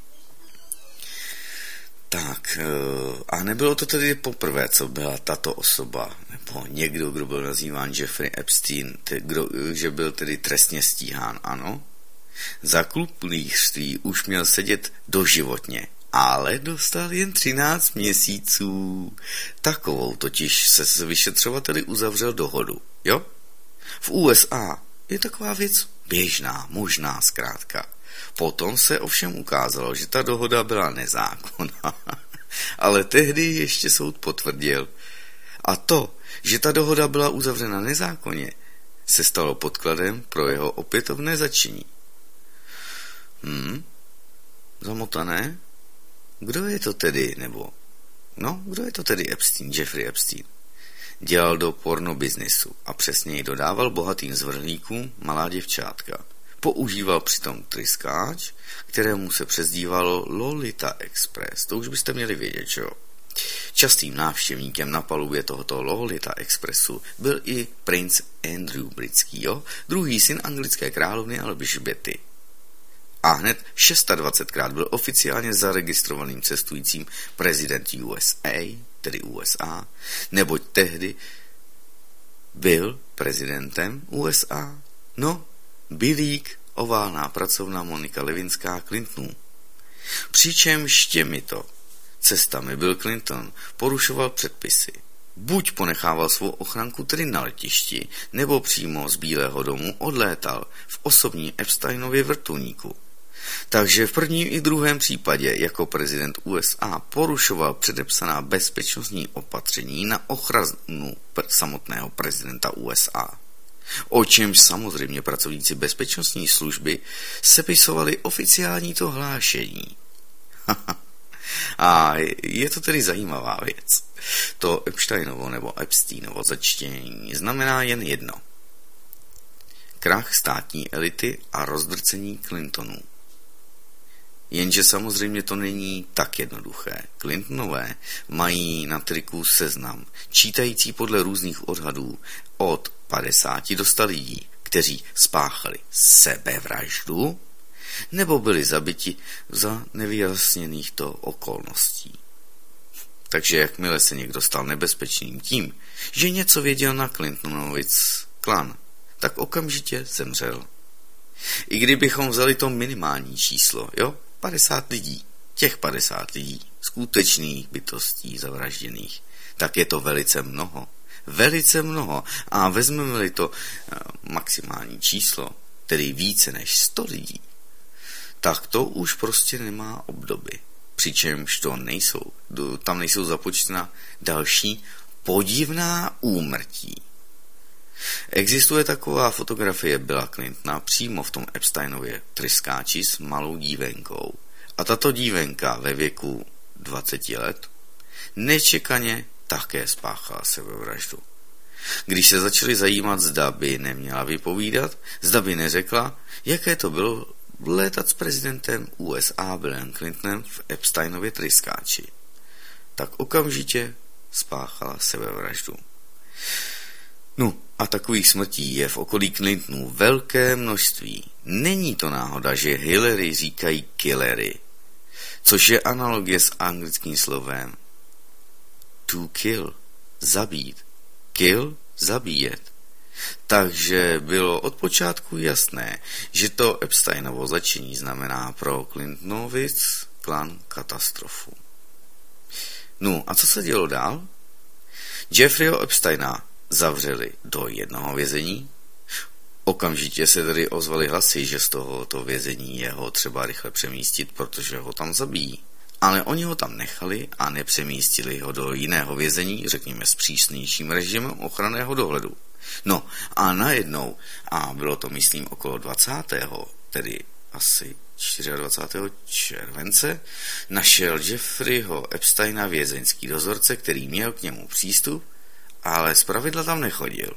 Tak, a nebylo to tedy poprvé, co byla tato osoba, nebo někdo, kdo byl nazýván Jeffrey Epstein, kdo, že byl tedy trestně stíhán, ano? Za klubnířství už měl sedět doživotně, ale dostal jen třináct měsíců. Takovou totiž se s vyšetřovateli uzavřel dohodu, jo? V U S A je taková věc běžná, možná zkrátka. Potom se ovšem ukázalo, že ta dohoda byla nezákonná, ale tehdy ještě soud potvrdil. A to, že ta dohoda byla uzavřena nezákonně, se stalo podkladem pro jeho opětovné zatčení. Hm? Zamotané? Kdo je to tedy, nebo... No, kdo je to tedy Epstein, Jeffrey Epstein? Dělal do pornobiznisu a přesněji dodával bohatým zvrhlíkům malá děvčátka. Používal přitom tryskáč, kterému se přezdívalo Lolita Express. To už byste měli vědět, že jo? Častým návštěvníkem na palubě tohoto Lolita Expressu byl i princ Andrew britský, jo? Druhý syn anglické královny Alžběty. A hned dvacetšestkrát byl oficiálně zaregistrovaným cestujícím prezident U S A, tedy U S A, neboť tehdy byl prezidentem U S A. No, bylík, oválná pracovna Monika Lewinská Clintonů. Přičemž těmito cestami Bill Clinton porušoval předpisy. Buď ponechával svou ochranku tedy na letišti, nebo přímo z Bílého domu odlétal v osobní Epsteinově vrtulníku. Takže v prvním i druhém případě jako prezident U S A porušoval předepsaná bezpečnostní opatření na ochranu samotného prezidenta U S A. O čemž samozřejmě pracovníci bezpečnostní služby sepisovali oficiální to hlášení. A je to tedy zajímavá věc. To Epsteinovo nebo Epsteinovo začtění znamená jen jedno. Krach státní elity a rozdrcení Clintonů. Jenže samozřejmě to není tak jednoduché. Clintonové mají na triku seznam, čítající podle různých odhadů od padesáti do sta lidí, kteří spáchali sebevraždu nebo byli zabiti za nevyjasněných to okolností. Takže jakmile se někdo stal nebezpečným tím, že něco věděl na Clintonovic klan, tak okamžitě zemřel. I kdybychom vzali to minimální číslo, jo, padesát lidí, těch padesát lidí, skutečných bytostí zavražděných, tak je to velice mnoho. Velice mnoho. A vezmeme-li to maximální číslo, tedy více než sto lidí, tak to už prostě nemá obdoby. Přičemž to nejsou, tam nejsou započtena další podivná úmrtí. Existuje taková fotografie Billa Clintona přímo v tom Epsteinově tryskáči s malou dívenkou. A tato dívenka ve věku dvacet let nečekaně také spáchala sebevraždu. Když se začali zajímat, zda by neměla vypovídat, zda by neřekla, jaké to bylo létat s prezidentem U S A Billem Clintonem v Epsteinově tryskáči, tak okamžitě spáchala sebevraždu. No a takových smrtí je v okolí Clintonů velké množství. Není to náhoda, že Hillary říkají killery, což je analogie s anglickým slovem to kill, zabít, kill, zabíjet. Takže bylo od počátku jasné, že to Epsteinovo začení znamená pro Clintonovic klan katastrofu. No a co se dělo dál? Jeffreyho Epsteina zavřeli do jednoho vězení. Okamžitě se tedy ozvaly hlasy, že z tohoto vězení je ho třeba rychle přemístit, protože ho tam zabijí. Ale oni ho tam nechali a nepřemístili ho do jiného vězení, řekněme s přísnějším režimem ochranného dohledu. No a najednou, a bylo to myslím okolo dvacátého tedy asi dvacátého čtvrtého července, našel Jeffreyho Epsteina vězeňský dozorce, který měl k němu přístup, ale zpravidla tam nechodil.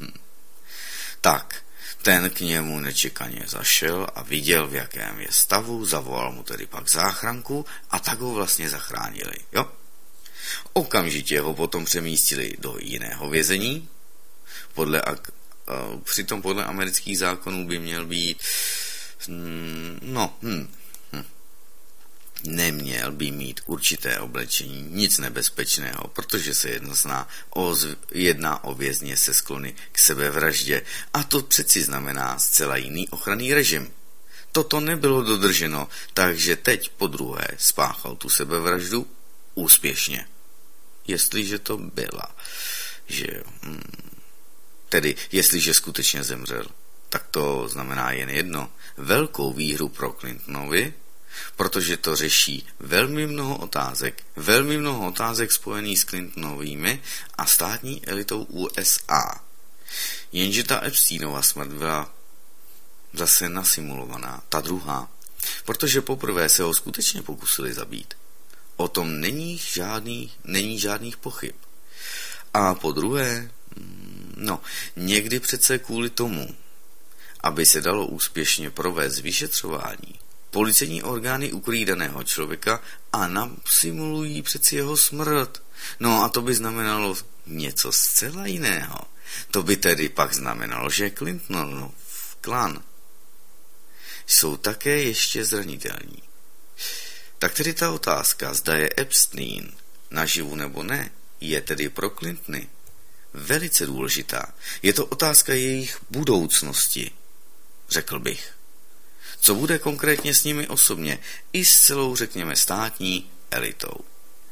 Tak, ten k němu nečekaně zašel a viděl, v jakém je stavu, zavolal mu tedy pak záchranku a tak ho vlastně zachránili, jo? Okamžitě ho potom přemístili do jiného vězení, podle, přitom podle amerických zákonů by měl být, no, hm, hm, neměl by mít určité oblečení, nic nebezpečného, protože se jedná o, jedná o vězně se sklony k sebevraždě a to přeci znamená zcela jiný ochranný režim. Toto nebylo dodrženo, takže teď podruhé spáchal tu sebevraždu úspěšně. Jestliže to byla, že hm, tedy jestliže skutečně zemřel, tak to znamená jen jedno, velkou výhru pro Clintonovi, protože to řeší velmi mnoho otázek, velmi mnoho otázek spojených s Clintonovými a státní elitou U S A. Jenže ta Epsteinova smrt byla zase nasimulovaná, ta druhá, protože poprvé se ho skutečně pokusili zabít. O tom není žádných, není žádných pochyb. A po druhé, no, někdy přece kvůli tomu, aby se dalo úspěšně provést vyšetřování, policejní orgány ukryjí daného člověka a nasimulují přeci jeho smrt. No a to by znamenalo něco zcela jiného. To by tedy pak znamenalo, že Clintonův klan jsou také ještě zranitelní. Tak tedy ta otázka, zda je Epstein naživu nebo ne, je tedy pro Clintony velice důležitá. Je to otázka jejich budoucnosti, řekl bych. Co bude konkrétně s nimi osobně i s celou, řekněme, státní elitou.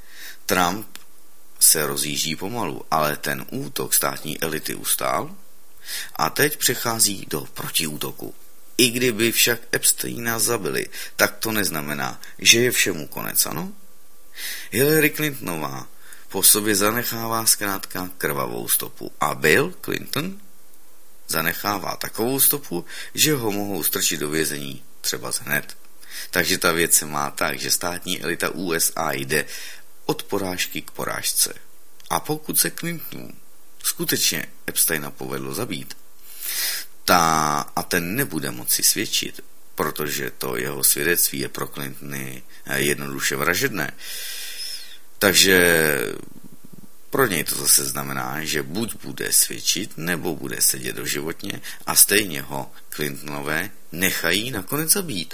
Trump se rozjíždí pomalu, ale ten útok státní elity ustál a teď přechází do protiútoku. I kdyby však Epsteina zabili, tak to neznamená, že je všemu konec, ano? Hillary Clintonová po sobě zanechává zkrátka krvavou stopu a Bill Clinton zanechává takovou stopu, že ho mohou strčit do vězení třeba hned. Takže ta věc se má tak, že státní elita U S A jde od porážky k porážce. A pokud se Clintonu skutečně Epsteina povedlo zabít, ta, a ten nebude moci svědčit, protože to jeho svědectví je pro Clintony jednoduše vražedné, takže pro něj to zase znamená, že buď bude svědčit, nebo bude sedět doživotně a stejně ho Clintonové nechají nakonec zabít.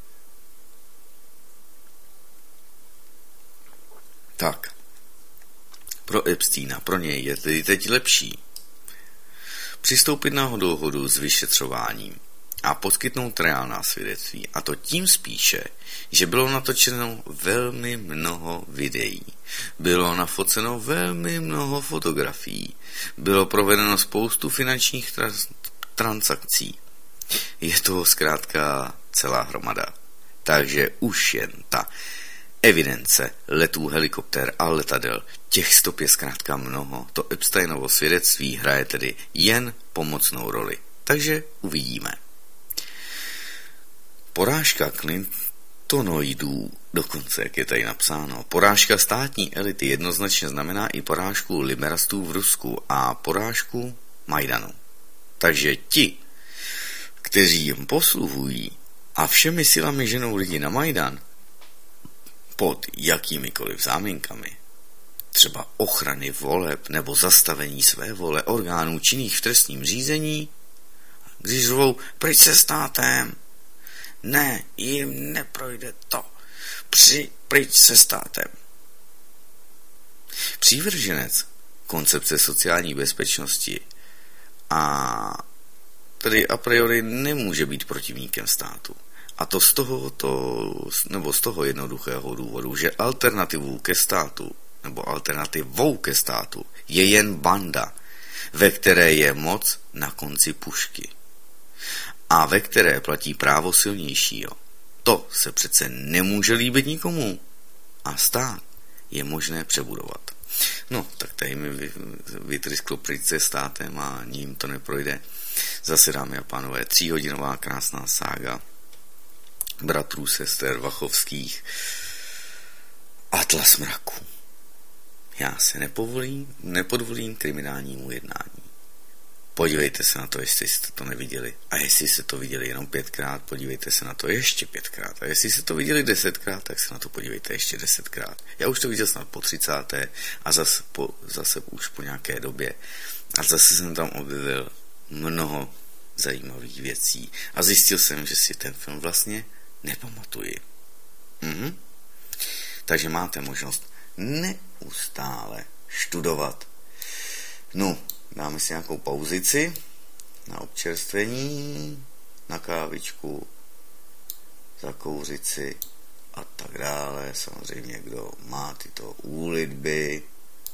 Tak, pro Epsteina, pro něj je tedy teď lepší přistoupit na dohodu s vyšetřováním a poskytnout reálná svědectví. A to tím spíše, že bylo natočeno velmi mnoho videí, bylo nafoceno velmi mnoho fotografií, bylo provedeno spoustu finančních tra- transakcí. Je to zkrátka celá hromada. Takže už jen ta evidence letů helikoptér a letadel, těch stop je zkrátka mnoho. To Epsteinovo svědectví hraje tedy jen pomocnou roli. Takže uvidíme. Porážka Clintonoidů, dokonce jak je tady napsáno, porážka státní elity jednoznačně znamená i porážku liberastů v Rusku a porážku Majdanu. Takže ti, kteří jim posluhují a všemi silami ženou lidi na Majdan, pod jakýmikoliv záminkami, třeba ochrany voleb nebo zastavení své vole orgánů činných v trestním řízení, když řvou pryč se státem, ne, jim neprojde to, při, pryč se státem. Přívrženec koncepce sociální bezpečnosti a tedy a priori nemůže být protivníkem státu. A to z toho, to, nebo z toho jednoduchého důvodu, že alternativou ke státu, nebo alternativou ke státu je jen banda, ve které je moc na konci pušky. A ve které platí právo silnějšího. To se přece nemůže líbit nikomu. A stát je možné přebudovat. No, tak tady mi vytrysklo pryč se státem a ním to neprojde. Zase, dámy a pánové, tříhodinová krásná sága bratrů, sester Vachovských, Atlas mraku. Já se nepovolím, nepodvolím kriminálnímu jednání. Podívejte se na to, jestli jste to neviděli. A jestli jste to viděli jenom pětkrát, podívejte se na to ještě pětkrát. A jestli jste to viděli desetkrát, tak se na to podívejte ještě desetkrát. Já už to viděl snad po třicáté a zase, po, zase už po nějaké době. A zase jsem tam objevil mnoho zajímavých věcí. A zjistil jsem, že si ten film vlastně nepamatuji. Mhm. Takže máte možnost neustále študovat. No, dáme si nějakou pauzici na občerstvení, na kávičku, zakouřit si a tak dále. Samozřejmě, kdo má tyto úlitby,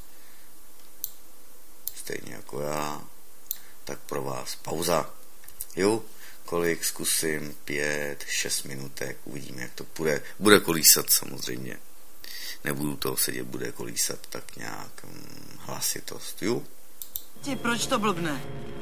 stejně jako já, tak pro vás pauza. Jo, kolik zkusím, pět, šest minutek, uvidíme, jak to bude. Bude kolísat samozřejmě. Nebudu toho sedět, bude kolísat tak nějak hm, hlasitost, jo? Ti, proč to blbne?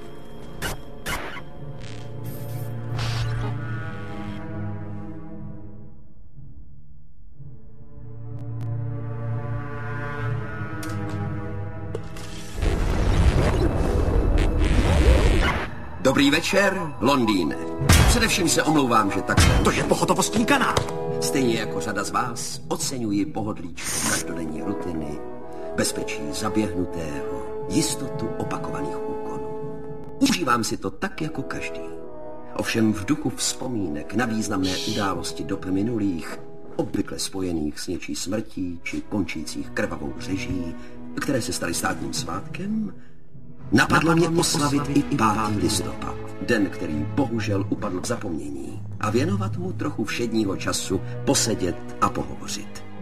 Dobrý večer, Londýne. Především se omlouvám, že tak... To je pohotovostní kanál. Stejně jako řada z vás oceňuji pohodlíčko každodenní rutiny, bezpečí zaběhnutého, jistotu opakovaných úkonů. Užívám si to tak jako každý. Ovšem v duchu vzpomínek na významné události dob minulých, obvykle spojených s něčí smrtí či končících krvavou řeží, které se staly státním svátkem, napadlo mě oslavit i pátý listopad, den, který bohužel upadl v zapomnění, a věnovat mu trochu všedního času, posedět a pohovořit.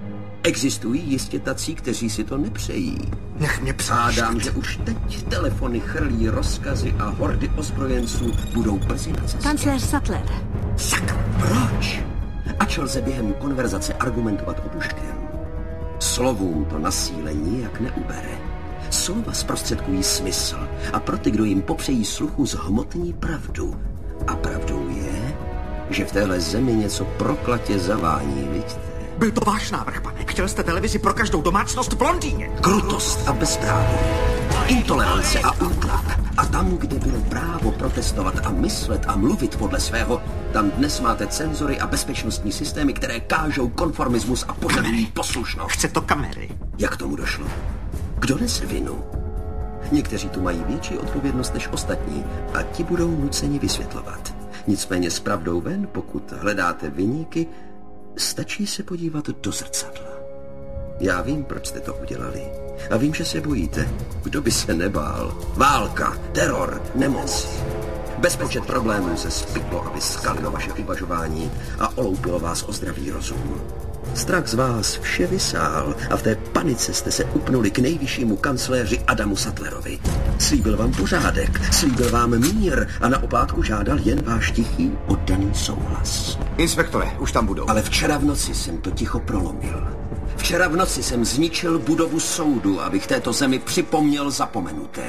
Existují jistě tací, kteří si to nepřejí. Nech mě Hádám, že už teď telefony chrlí rozkazy a hordy ozbrojenců budou brzy na cestě. Kancléř Sattler. Sakra, proč? Ač lze během konverzace argumentovat opuštěn. Slovům to na síle nijak neubere. Slova zprostředkují smysl a pro ty, kdo jim popřejí sluchu, zhmotní pravdu. A pravdou je, že v téhle zemi něco proklatě zavání, vidíte? Byl to váš návrh, pane. Chtěl jste televizi pro každou domácnost v Londýně. Krutost a bezpráví, intolerance a útlak. A tam, kde bylo právo protestovat a myslet a mluvit podle svého, tam dnes máte cenzory a bezpečnostní systémy, které kážou konformismus a požadují poslušnost. Chce to kamery. Jak tomu došlo? Kdo nese vinu? Někteří tu mají větší odpovědnost než ostatní a ti budou nuceni vysvětlovat. Nicméně s pravdou ven, pokud hledáte viníky, stačí se podívat do zrcadla. Já vím, proč jste to udělali. A vím, že se bojíte. Kdo by se nebál? Válka, teror, nemoc. Bezpočet problémů se spiklo, aby skalilo vaše uvažování a oloupilo vás o zdravý rozum. Strach z vás vše vysál a v té panice jste se upnuli k nejvyššímu kancléři Adamu Sattlerovi. Slíbil vám pořádek, slíbil vám mír a na oplátku žádal jen váš tichý oddaný souhlas. Inspektore, už tam budou. Ale včera v noci jsem to ticho prolomil. Včera v noci jsem zničil budovu soudu, abych této zemi připomněl zapomenuté.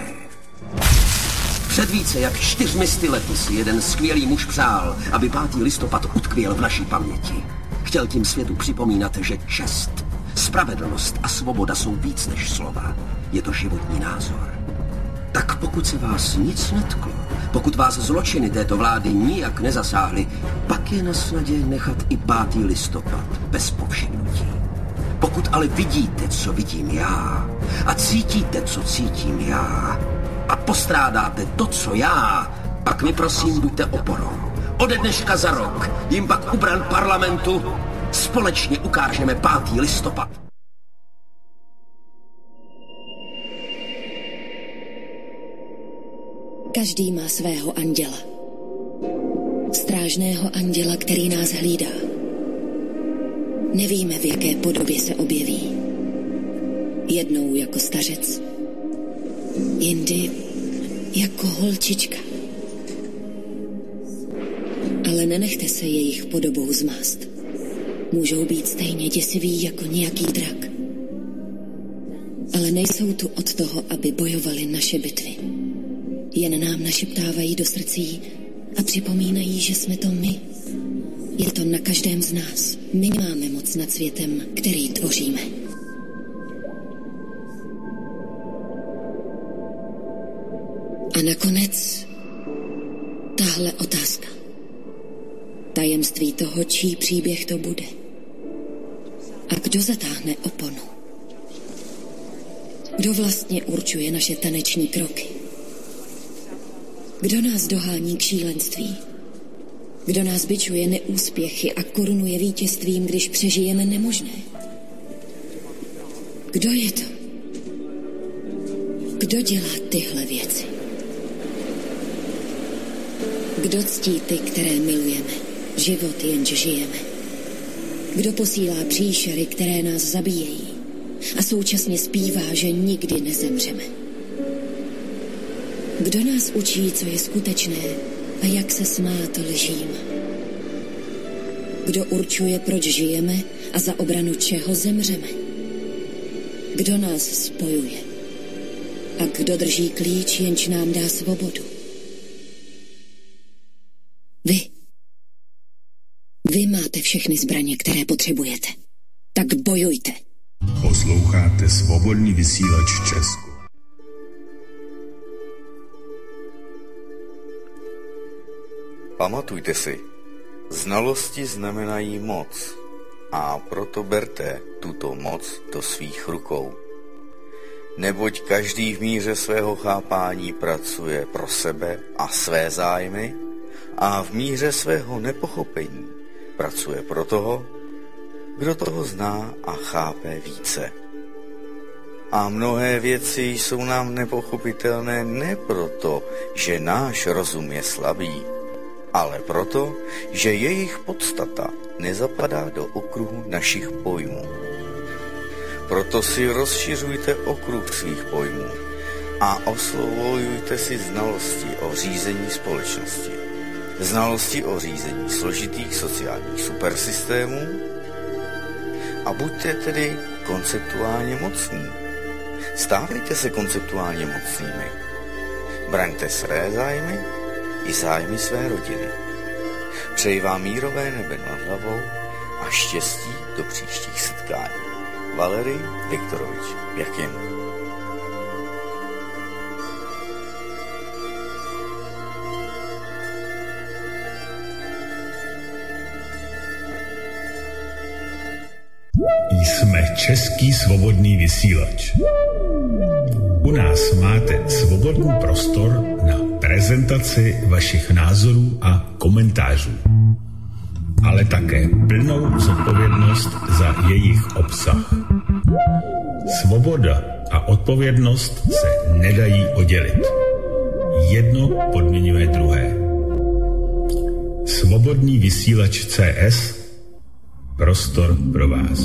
Před více jak čtyřmi lety si jeden skvělý muž přál, aby pátý listopad utkvěl v naší paměti. Chtěl tím světu připomínat, že čest, spravedlnost a svoboda jsou víc než slova. Je to životní názor. Tak pokud se vás nic netklo, pokud vás zločiny této vlády nijak nezasáhly, pak je na snadě nechat i pátý listopad bez povšimnutí. Pokud ale vidíte, co vidím já, a cítíte, co cítím já, a postrádáte to, co já, pak mi prosím buďte oporou. Ode dneška za rok jim pak ubran parlamentu společně ukážeme pátý listopad. Každý má svého anděla. Strážného anděla, který nás hlídá. Nevíme, v jaké podobě se objeví. Jednou jako stařec, jindy jako holčička. Ale nenechte se jejich podobou zmást. Můžou být stejně děsiví jako nějaký drak. Ale nejsou tu od toho, aby bojovali naše bitvy. Jen nám našeptávají do srdcí a připomínají, že jsme to my. Je to na každém z nás. My máme moc nad světem, který tvoříme. A nakonec tahle otázka. Tajemství toho, čí příběh to bude. A kdo zatáhne oponu? Kdo vlastně určuje naše taneční kroky? Kdo nás dohání k šílenství? Kdo nás bičuje neúspěchy a korunuje vítězstvím, když přežijeme nemožné? Kdo je to? Kdo dělá tyhle věci? Kdo ctí ty, které milujeme? Život jenže žijeme. Kdo posílá příšery, které nás zabíjejí a současně zpívá, že nikdy nezemřeme? Kdo nás učí, co je skutečné a jak se smát lžím? Kdo určuje, proč žijeme a za obranu čeho zemřeme? Kdo nás spojuje? A kdo drží klíč, jenž nám dá svobodu? Vy. Vy máte všechny zbraně, které potřebujete. Tak bojujte. Posloucháte Svobodný vysílač Česku. Pamatujte si, znalosti znamenají moc a proto berte tuto moc do svých rukou. Neboť každý v míře svého chápání pracuje pro sebe a své zájmy a v míře svého nepochopení pracuje pro toho, kdo toho zná a chápe více. A mnohé věci jsou nám nepochopitelné ne proto, že náš rozum je slabý, ale proto, že jejich podstata nezapadá do okruhu našich pojmů. Proto si rozšiřujte okruh svých pojmů a osvojujte si znalosti o řízení společnosti. Znalosti o řízení složitých sociálních supersystémů a buďte tedy konceptuálně mocní. Stávejte se konceptuálně mocnými. Braňte své zájmy i zájmy své rodiny. Přeji vám mírové nebe nad hlavou a štěstí do příštích setkání. Valerij Viktorovič Jakin. Jsme Český svobodný vysílač. U nás máte svobodný prostor na prezentaci vašich názorů a komentářů, ale také plnou zodpovědnost za jejich obsah. Svoboda a odpovědnost se nedají oddělit. Jedno podmiňuje druhé. Svobodný vysílač C S, prostor pro vás.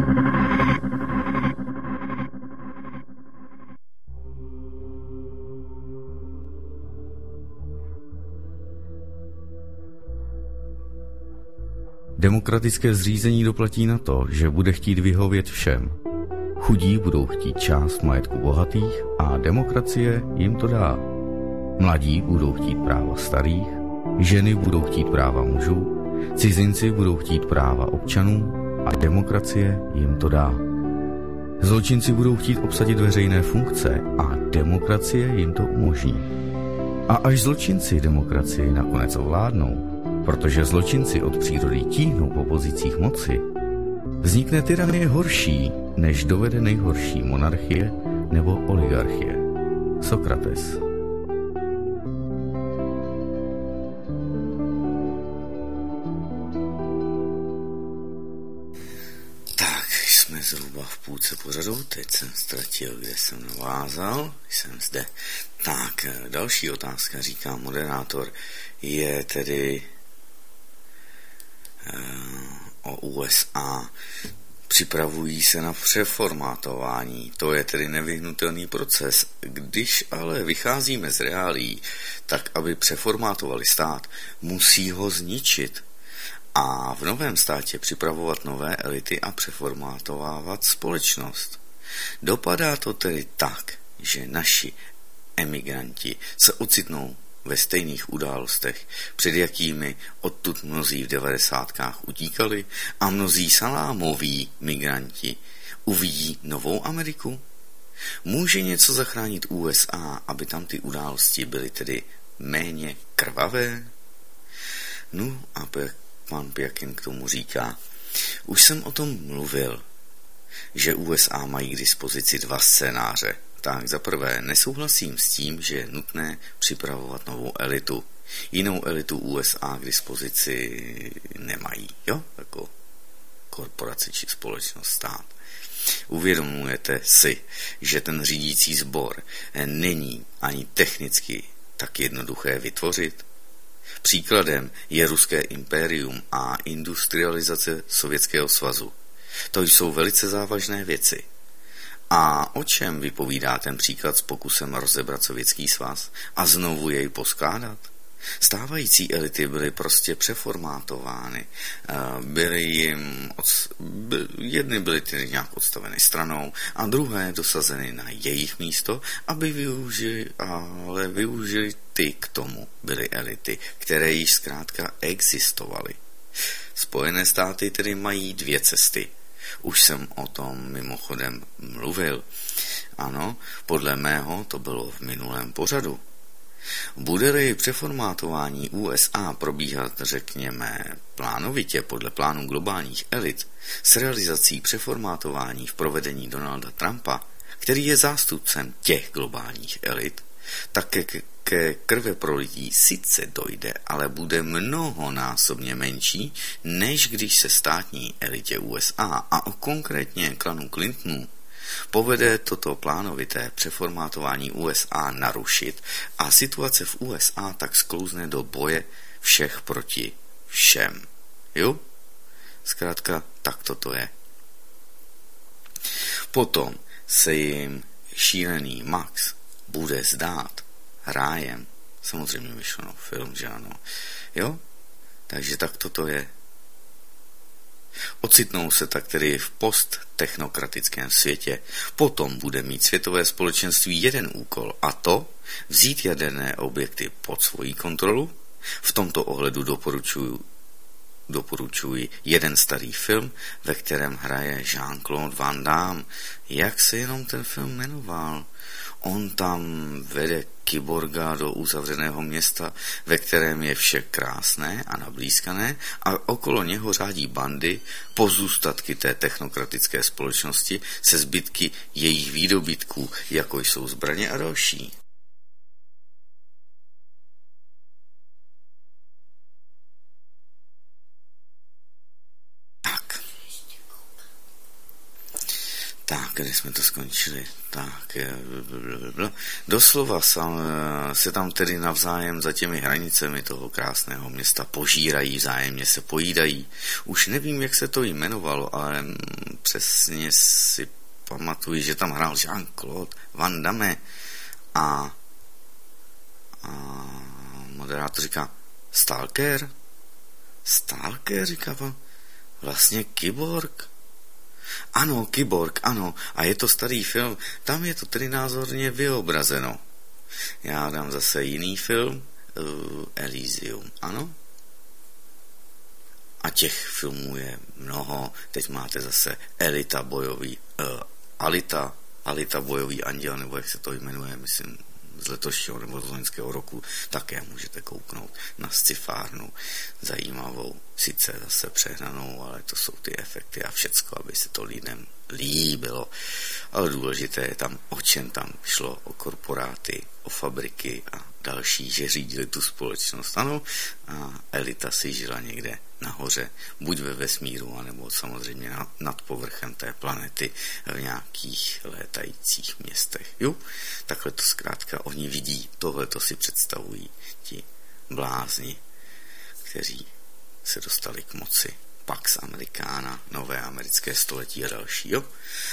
Demokratické zřízení doplatí na to, že bude chtít vyhovět všem. Chudí budou chtít část majetku bohatých a demokracie jim to dá. Mladí budou chtít práva starých, ženy budou chtít práva mužů, cizinci budou chtít práva občanů a demokracie jim to dá. Zločinci budou chtít obsadit veřejné funkce a demokracie jim to umožní. A až zločinci demokracii nakonec ovládnou, protože zločinci od přírody tíhnou po pozicích moci, vznikne tyranie horší, než dovede nejhorší monarchie nebo oligarchie. Sokrates. Tak, jsme zhruba v půlce pořadu, teď jsem ztratil, kde jsem navázal, jsem zde. Tak, další otázka, říká moderátor, je tedy o U S A. Připravují se na přeformátování. To je tedy nevyhnutelný proces. Když ale vycházíme z reálií, tak aby přeformátovali stát, musí ho zničit. A v novém státě připravovat nové elity a přeformátovávat společnost. Dopadá to tedy tak, že naši emigranti se ocitnou ve stejných událostech, před jakými odtud mnozí v devadesátkách utíkali a mnozí salámoví migranti uvidí novou Ameriku? Může něco zachránit U S A, aby tam ty události byly tedy méně krvavé? No a pan Pjakin k tomu říká, už jsem o tom mluvil, že U S A mají k dispozici dva scénáře. Tak za prvé nesouhlasím s tím, že je nutné připravovat novou elitu. Jinou elitu U S A k dispozici nemají, jo? Jako korporace či společnost stát. Uvědomujete si, že ten řídící sbor není ani technicky tak jednoduché vytvořit? Příkladem je ruské impérium a industrializace Sovětského svazu. To jsou velice závažné věci. A o čem vypovídá ten příklad s pokusem rozebrat Sovětský svaz a znovu jej poskládat? Stávající elity byly prostě přeformátovány. Byly jim by, jedny byly tedy nějak odstaveny stranou a druhé dosazeny na jejich místo, aby využili, ale využili ty k tomu byly elity, které již zkrátka existovaly. Spojené státy tedy mají dvě cesty. Už jsem o tom mimochodem mluvil. Ano, podle mého to bylo v minulém pořadu. Bude-li přeformátování U S A probíhat, řekněme, plánovitě podle plánu globálních elit, s realizací přeformátování v provedení Donalda Trumpa, který je zástupcem těch globálních elit, tak ke, ke krveprolití sice dojde, ale bude mnohonásobně menší, než když se státní elitě U S A a o konkrétně klanu Clintonů povede toto plánovité přeformátování U S A narušit a situace v U S A tak sklouzne do boje všech proti všem. Jo? Zkrátka, tak toto je. Potom se jim šílený Max bude zdát rájem. Samozřejmě myšleno film, že ano. Jo? Takže tak toto je. Ocitnou se tak tedy v posttechnokratickém světě. Potom bude mít světové společenství jeden úkol, a to vzít jaderné objekty pod svoji kontrolu. V tomto ohledu doporučuji, doporučuji jeden starý film, ve kterém hraje Jean-Claude Van Damme. Jak se jenom ten film jmenoval? On tam vede kyborga do uzavřeného města, ve kterém je vše krásné a nablízkané a okolo něho řádí bandy, pozůstatky té technokratické společnosti se zbytky jejich výdobytků, jako jsou zbraně a další. Tak, kde jsme to skončili? Tak, blablabla. Doslova se tam tedy navzájem za těmi hranicemi toho krásného města požírají, vzájemně se pojídají. Už nevím, jak se to jmenovalo, ale přesně si pamatuju, že tam hrál Jean-Claude Van Damme a, a moderátor říká Stalker? Stalker, říká pan. Vlastně kyborg. Ano, kyborg, ano, a je to starý film, tam je to tedy názorně vyobrazeno. Já dám zase jiný film, uh, Elysium, ano. A těch filmů je mnoho, teď máte zase Elita bojový, uh, Alita, Alita bojový anděl, nebo jak se to jmenuje, myslím, z letošního nebo z loňského roku, také můžete kouknout na scifárnu zajímavou, sice zase přehnanou, ale to jsou ty efekty a všecko, aby se to lidem líbilo. Ale důležité je tam, o čem tam šlo, o korporáty, o fabriky a další, že řídili tu společnost. Ano, a elita si žila někde nahoře, buď ve vesmíru, anebo samozřejmě nad povrchem té planety v nějakých létajících městech. Jo, takhle to zkrátka oni vidí, tohle to si představují ti blázni, kteří se dostali k moci. Pax Americana, nové americké století a další. Jo?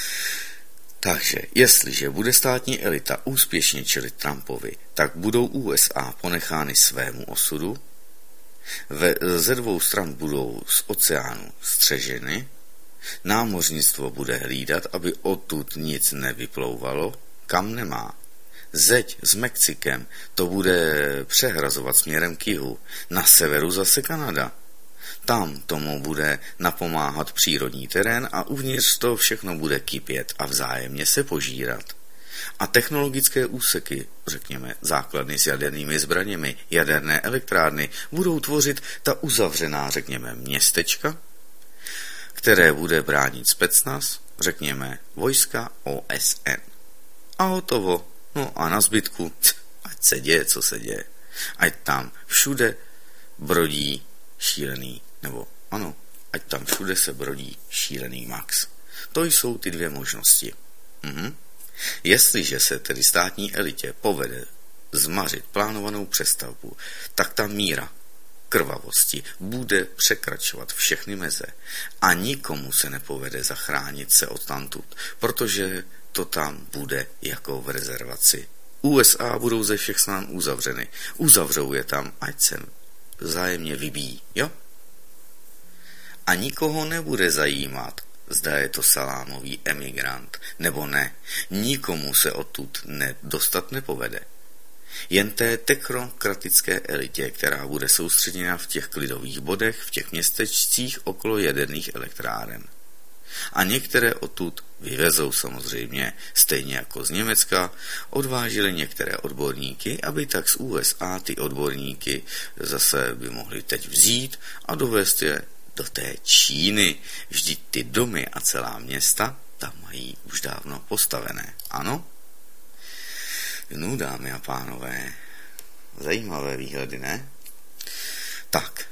Takže, jestliže bude státní elita úspěšně čelit Trumpovi, tak budou U S A ponechány svému osudu, Ve, ze dvou stran budou z oceánu střeženy, námořnictvo bude hlídat, aby odtud nic nevyplouvalo, kam nemá. Zeď s Mexikem to bude přehrazovat směrem k jihu, na severu zase Kanada. Tam tomu bude napomáhat přírodní terén a uvnitř to všechno bude kypět a vzájemně se požírat. A technologické úseky, řekněme základny s jadernými zbraněmi, jaderné elektrárny, budou tvořit ta uzavřená, řekněme, městečka, které bude bránit specnaz, řekněme, vojska O S N. A hotovo. No a na zbytku, ať se děje, co se děje. Ať tam všude brodí šílený, nebo ano, ať tam všude se brodí šílený Max. To jsou ty dvě možnosti. Mhm. Jestliže se tedy státní elitě povede zmařit plánovanou přestavbu, tak ta míra krvavosti bude překračovat všechny meze a nikomu se nepovede zachránit se odtamtud, protože to tam bude jako v rezervaci. U S A budou ze všech stran uzavřeny. Uzavřou je tam, ať se vzájemně vybíjí, jo? A nikoho nebude zajímat, zda je to salámový emigrant, nebo ne. Nikomu se odtud ne, dostat nepovede. Jen té technokratické elitě, která bude soustředěna v těch klidových bodech, v těch městečcích okolo jaderných elektráren. A některé odtud vyvezou samozřejmě, stejně jako z Německa, odvážili některé odborníky, aby tak z U S A ty odborníky zase by mohli teď vzít a dovést je do té Číny. Vždyť ty domy a celá města tam mají už dávno postavené. Ano? No, dámy a pánové, zajímavé výhledy, ne? Tak,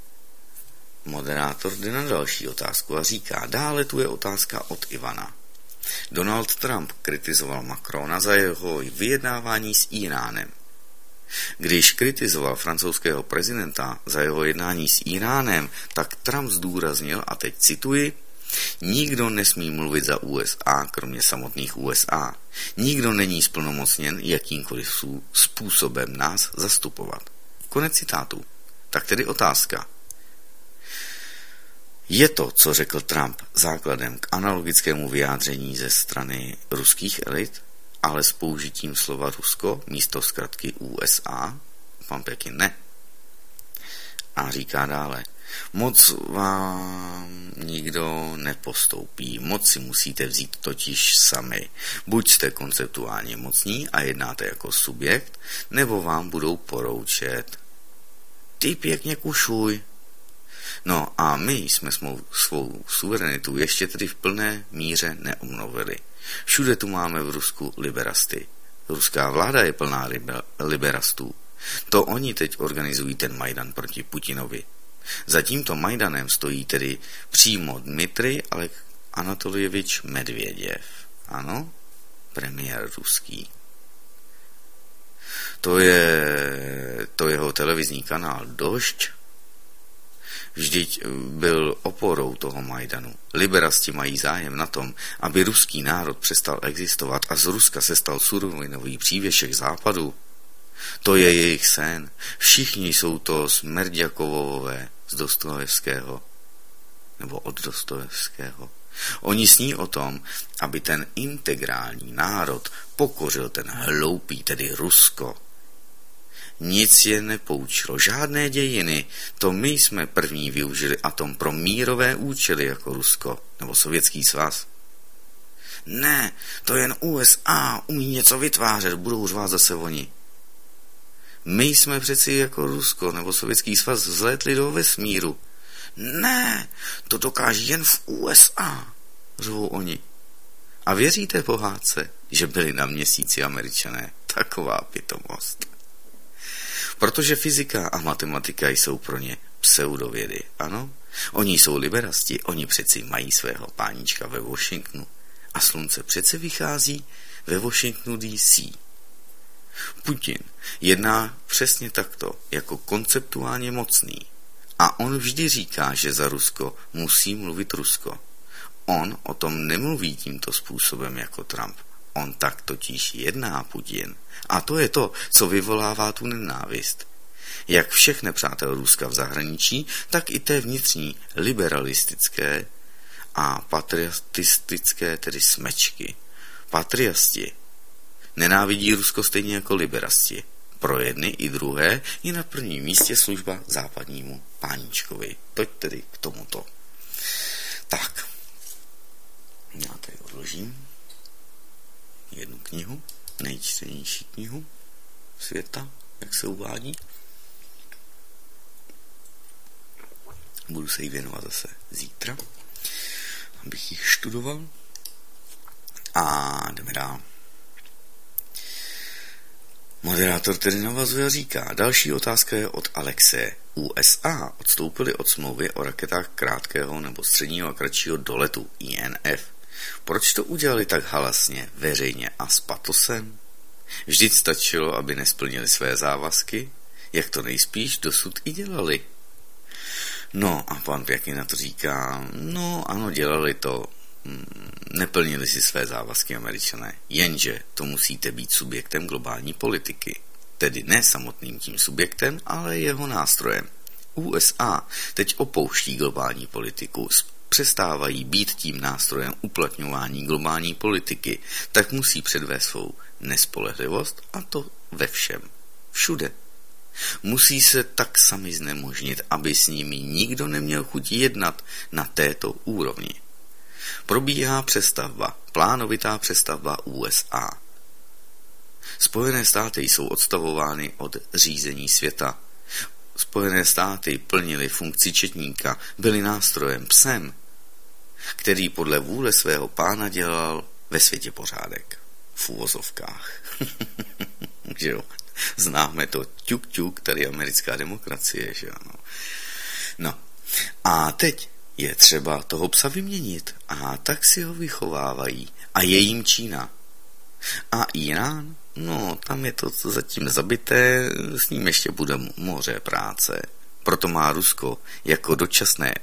moderátor jde na další otázku a říká, dále tu je otázka od Ivana. Donald Trump kritizoval Macrona za jeho vyjednávání s Íránem. Když kritizoval francouzského prezidenta za jeho jednání s Íránem, tak Trump zdůraznil, a teď cituji, Nikdo nesmí mluvit za U S A, kromě samotných U S A. Nikdo není splnomocněn jakýmkoliv způsobem nás zastupovat. Konec citátu. Tak tedy otázka. Je to, co řekl Trump, základem k analogickému vyjádření ze strany ruských elit, ale s použitím slova Rusko místo zkratky U S A? Pan Pekin ne. A říká dále. Moc vám nikdo nepostoupí, moc si musíte vzít totiž sami. Buď jste konceptuálně mocní a jednáte jako subjekt, nebo vám budou poroučet. Ty pěkně kušuj. No a my jsme svou, svou suverenitu ještě tedy v plné míře neobnovili. Všude tu máme v Rusku liberasty. Ruská vláda je plná liber, liberastů. To oni teď organizují ten Majdan proti Putinovi. Za tímto Majdanem stojí tedy přímo Dmitrij Anatolievič Medvěděv. Ano, premiér ruský. To je to jeho televizní kanál Došť. Vždyť byl oporou toho Majdanu. Liberasti mají zájem na tom, aby ruský národ přestal existovat a z Ruska se stal surovinový přívěšek západu. To je jejich sen. Všichni jsou to z Merdjakovové, z Dostojevského, nebo od Dostojevského. Oni sní o tom, aby ten integrální národ pokořil ten hloupý, tedy Rusko. Nic je nepoučilo, žádné dějiny. To my jsme první využili atom pro mírové účely jako Rusko, nebo Sovětský svaz. Ne, to jen U S A umí něco vytvářet, budou řvát zase oni. My jsme přeci jako Rusko nebo Sovětský svaz vzlétli do vesmíru. Ne, to dokáží jen v U S A, řvou oni. A věříte pohádce, že byli na měsíci Američané? Taková pitomost. Protože fyzika a matematika jsou pro ně pseudovědy, ano? Oni jsou liberasti, oni přeci mají svého páníčka ve Washingtonu. A slunce přece vychází ve Washingtonu D C. Putin jedná přesně takto, jako konceptuálně mocný. A on vždy říká, že za Rusko musí mluvit Rusko. On o tom nemluví tímto způsobem jako Trump. On tak totiž jedná, Putin. A to je to, co vyvolává tu nenávist. Jak všech nepřátel Ruska v zahraničí, tak i té vnitřní liberalistické a patriotistické, tedy smečky. Patriasti nenávidí Rusko stejně jako liberasti. Pro jedny i druhé je na prvním místě služba západnímu páníčkovi. Toť tedy k tomuto. Tak. Já tady odložím jednu knihu, nejčtenější knihu světa, jak se uvádí. Budu se jí věnovat zase zítra, abych ji študoval. A jdeme dál. Moderátor tedy navazuje a říká, další otázka je od Alexe. U S A odstoupili od smlouvy o raketách krátkého nebo středního a kratšího doletu I N F. Proč to udělali tak halasně, veřejně a s patosem? Vždyť stačilo, aby nesplnili své závazky, jak to nejspíš dosud i dělali. No a pan Pěkný na to říká, no ano, dělali to, neplnili si své závazky Američané, jenže to musíte být subjektem globální politiky. Tedy ne samotným tím subjektem, ale jeho nástrojem. U S A teď opouští globální politiku, přestávají být tím nástrojem uplatňování globální politiky, tak musí předvést svou nespolehlivost a to ve všem. Všude. Musí se tak sami znemožnit, aby s nimi nikdo neměl chuť jednat na této úrovni. Probíhá přestavba, plánovitá přestavba U S A. Spojené státy jsou odstavovány od řízení světa. Spojené státy plnily funkci četníka, byly nástrojem, psem, který podle vůle svého pána dělal ve světě pořádek. V uvozovkách. Že jo? Známe to ťuk ťuk, tady americká demokracie, že ano. No. A teď je třeba toho psa vyměnit. A tak si ho vychovávají. A je jim Čína. A Irán? No, tam je to zatím zabité, s ním ještě bude moře práce. Proto má Rusko jako dočasné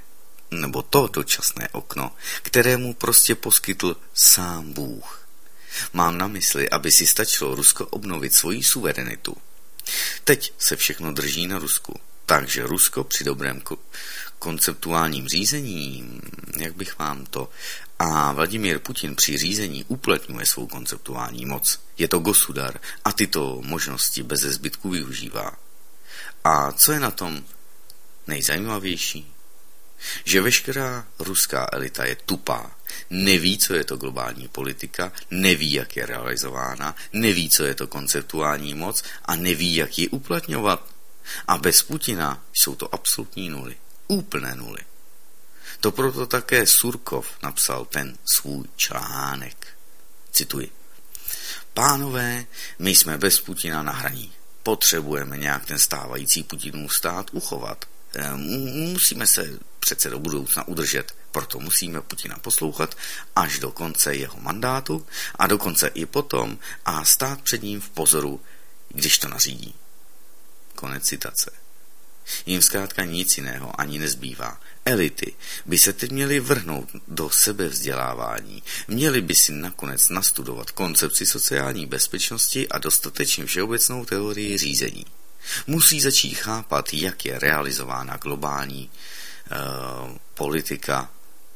nebo to dočasné okno, které mu prostě poskytl sám Bůh. Mám na mysli, aby si stačilo Rusko obnovit svoji suverenitu. Teď se všechno drží na Rusku, takže Rusko při dobrém ko- konceptuálním řízení, jak bych vám to, a Vladimír Putin při řízení uplatňuje svou konceptuální moc. Je to gosudar a tyto možnosti bez zbytku využívá. A co je na tom nejzajímavější? Že veškerá ruská elita je tupá, neví, co je to globální politika, neví, jak je realizována, neví, co je to konceptuální moc a neví, jak ji uplatňovat. A bez Putina jsou to absolutní nuly, úplné nuly. To proto také Surkov napsal ten svůj článek. Cituji. Pánové, my jsme bez Putina na hraní. Potřebujeme nějak ten stávající Putinův stát uchovat. Musíme se přece do budoucna udržet, proto musíme Putina poslouchat až do konce jeho mandátu a dokonce i potom a stát před ním v pozoru, když to nařídí. Konec citace. Jim zkrátka nic jiného ani nezbývá. Elity by se teď měly vrhnout do sebevzdělávání, měly by si nakonec nastudovat koncepci sociální bezpečnosti a dostatečně všeobecnou teorii řízení. Musí začít chápat, jak je realizována globální uh, politika,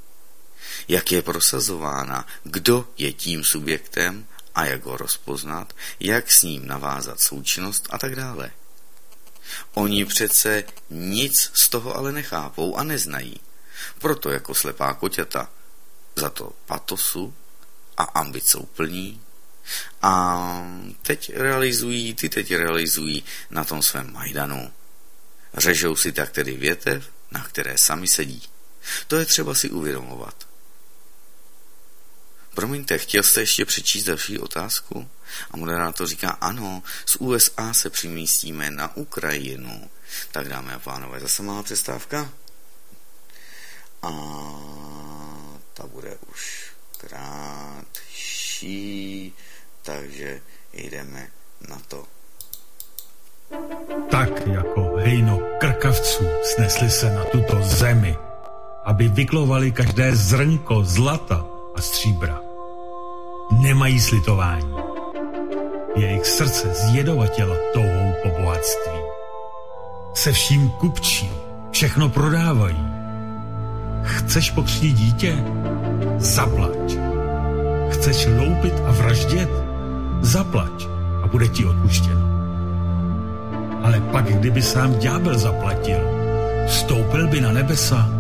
jak je prosazována, kdo je tím subjektem a jak ho rozpoznat, jak s ním navázat součinnost a tak dále. Oni přece nic z toho ale nechápou a neznají. Proto jako slepá koťata za to patosu a ambicou plní a teď realizují, ty teď realizují na tom svém Majdanu. Řežou si tak tedy větev, na které sami sedí. To je třeba si uvědomovat. Promiňte, chtěl jste ještě přečíst další otázku? A moderátor říká, ano, z U S A se přimístíme na Ukrajinu. Tak dámy a pánové, zase malá přestávka. A ta bude už krátší, takže jdeme na to. Tak jako hejno krkavců snesli se na tuto zemi, aby vyklovali každé zrnko zlata a stříbra. Nemají slitování. Jejich srdce zjedovatěla touhou po bohatství. Se vším kupčí, všechno prodávají. Chceš pokřtít dítě? Zaplať. Chceš loupit a vraždět? Zaplať a bude ti odpuštěno. Ale pak, kdyby sám ďábel zaplatil, vstoupil by na nebesa.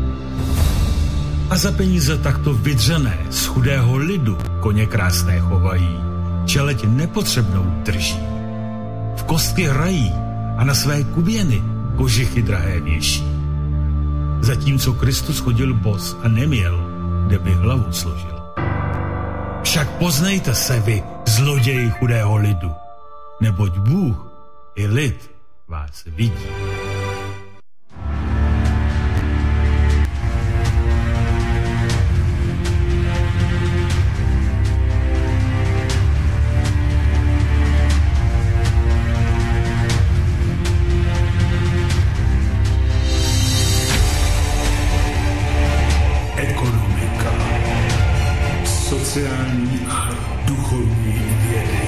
A za peníze takto vydřené z chudého lidu koně krásné chovají, čeleť nepotřebnou drží. V kostky hrají a na své kuběny kožichy drahé věší. Zatímco Kristus chodil bos a neměl, kde by hlavu složil. Však poznejte se vy, zloději chudého lidu, neboť Bůh i lid vás vidí. Sociální a duchovní vědy.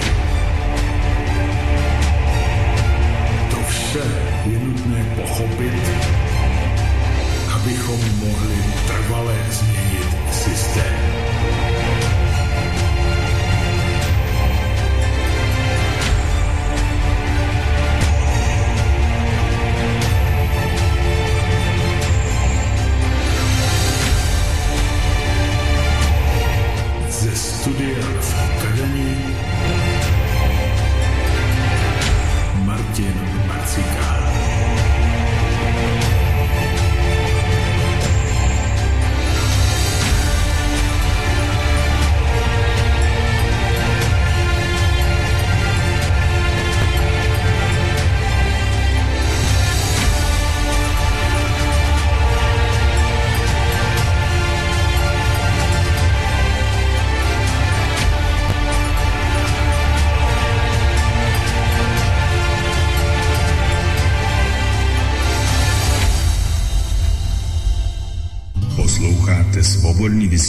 To vše je nutné pochopit, abychom mohli trvale změnit systém. Studia v Akademii Martin Marcikál.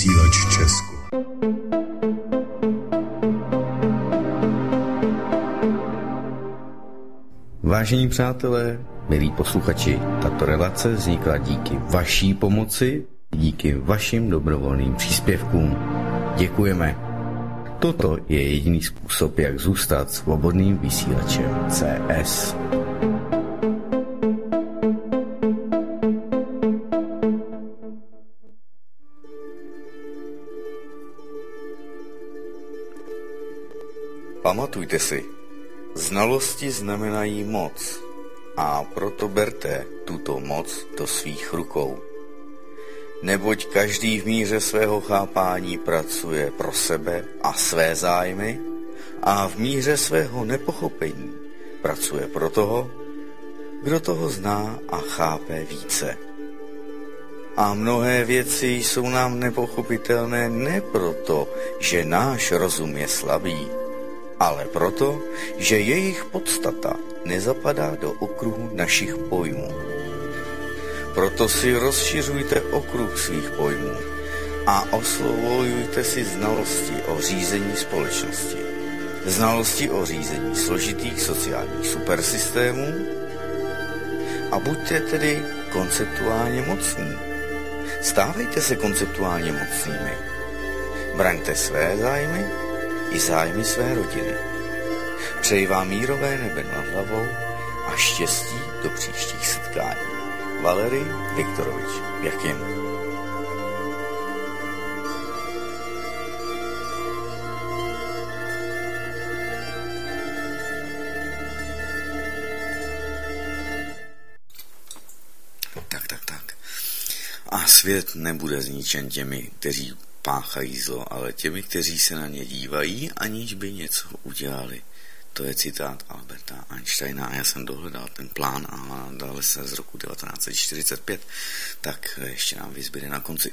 vysílač Česko. Vážení přátelé, milí posluchači, tato relace vznikla díky vaší pomoci, díky vašim dobrovolným příspěvkům. Děkujeme. Toto je jediný způsob, jak zůstat svobodným vysílačem C S. Pamatujte si, znalosti znamenají moc a proto berte tuto moc do svých rukou. Neboť každý v míře svého chápání pracuje pro sebe a své zájmy a v míře svého nepochopení pracuje pro toho, kdo toho zná a chápe více. A mnohé věci jsou nám nepochopitelné ne proto, že náš rozum je slabý, ale proto, že jejich podstata nezapadá do okruhu našich pojmů. Proto si rozšiřujte okruh svých pojmů a osvojujte si znalosti o řízení společnosti, znalosti o řízení složitých sociálních supersystémů a buďte tedy konceptuálně mocní. Stávejte se konceptuálně mocnými. Braňte své zájmy i zájmy své rodiny. Přeji vám mírové nebe nad hlavou a štěstí do příštích setkání. Valerij Viktorovič Jakin. Tak, tak, tak. A svět nebude zničen těmi, kteří páchají zlo, ale těmi, kteří se na ně dívají, aniž by něco udělali. To je citát Alberta Einsteina a já jsem dohledal ten plán a dále se z roku devatenáct set čtyřicet pět, tak ještě nám vyzbyde na konci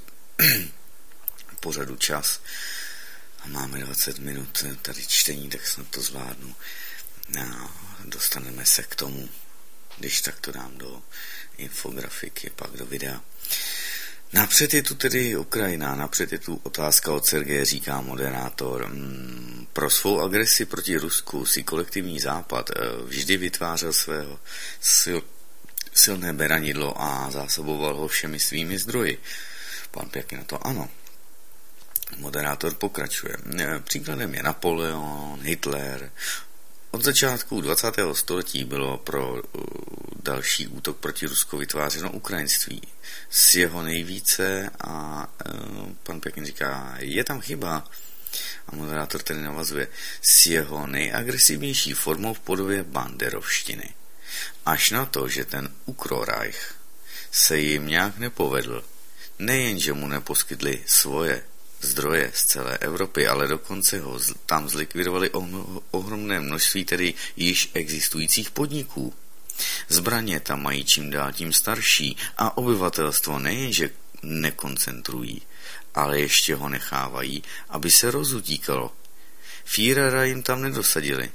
pořadu čas a máme dvacet minut tady čtení, tak snad to zvládnu a dostaneme se k tomu, když tak to dám do infografiky, pak do videa. Napřed je tu tedy Ukrajina, napřed je tu otázka od Sergeje, říká moderátor. Pro svou agresi proti Rusku si kolektivní západ vždy vytvářel svého sil, silné beranidlo a zásoboval ho všemi svými zdroji. Pan Pěkný na to ano. Moderátor pokračuje. Příkladem je Napoleon, Hitler. Od začátku dvacátého století bylo pro další útok proti Rusku vytvářeno ukrajinství. Z jeho nejvíce a e, pan Pěkný říká, je tam chyba. A moderátor tedy navazuje, s jeho nejagresivnější formou v podobě banderovštiny. Až na to, že ten Ukroreich se jim nějak nepovedl. Nejen, že mu neposkytli svoje zdroje z celé Evropy, ale dokonce ho tam zlikvidovali ohromné množství tedy již existujících podniků. Zbraně tam mají čím dál tím starší a obyvatelstvo nejenže nekoncentrují, ale ještě ho nechávají, aby se rozutíkalo. Führera jim tam nedosadili.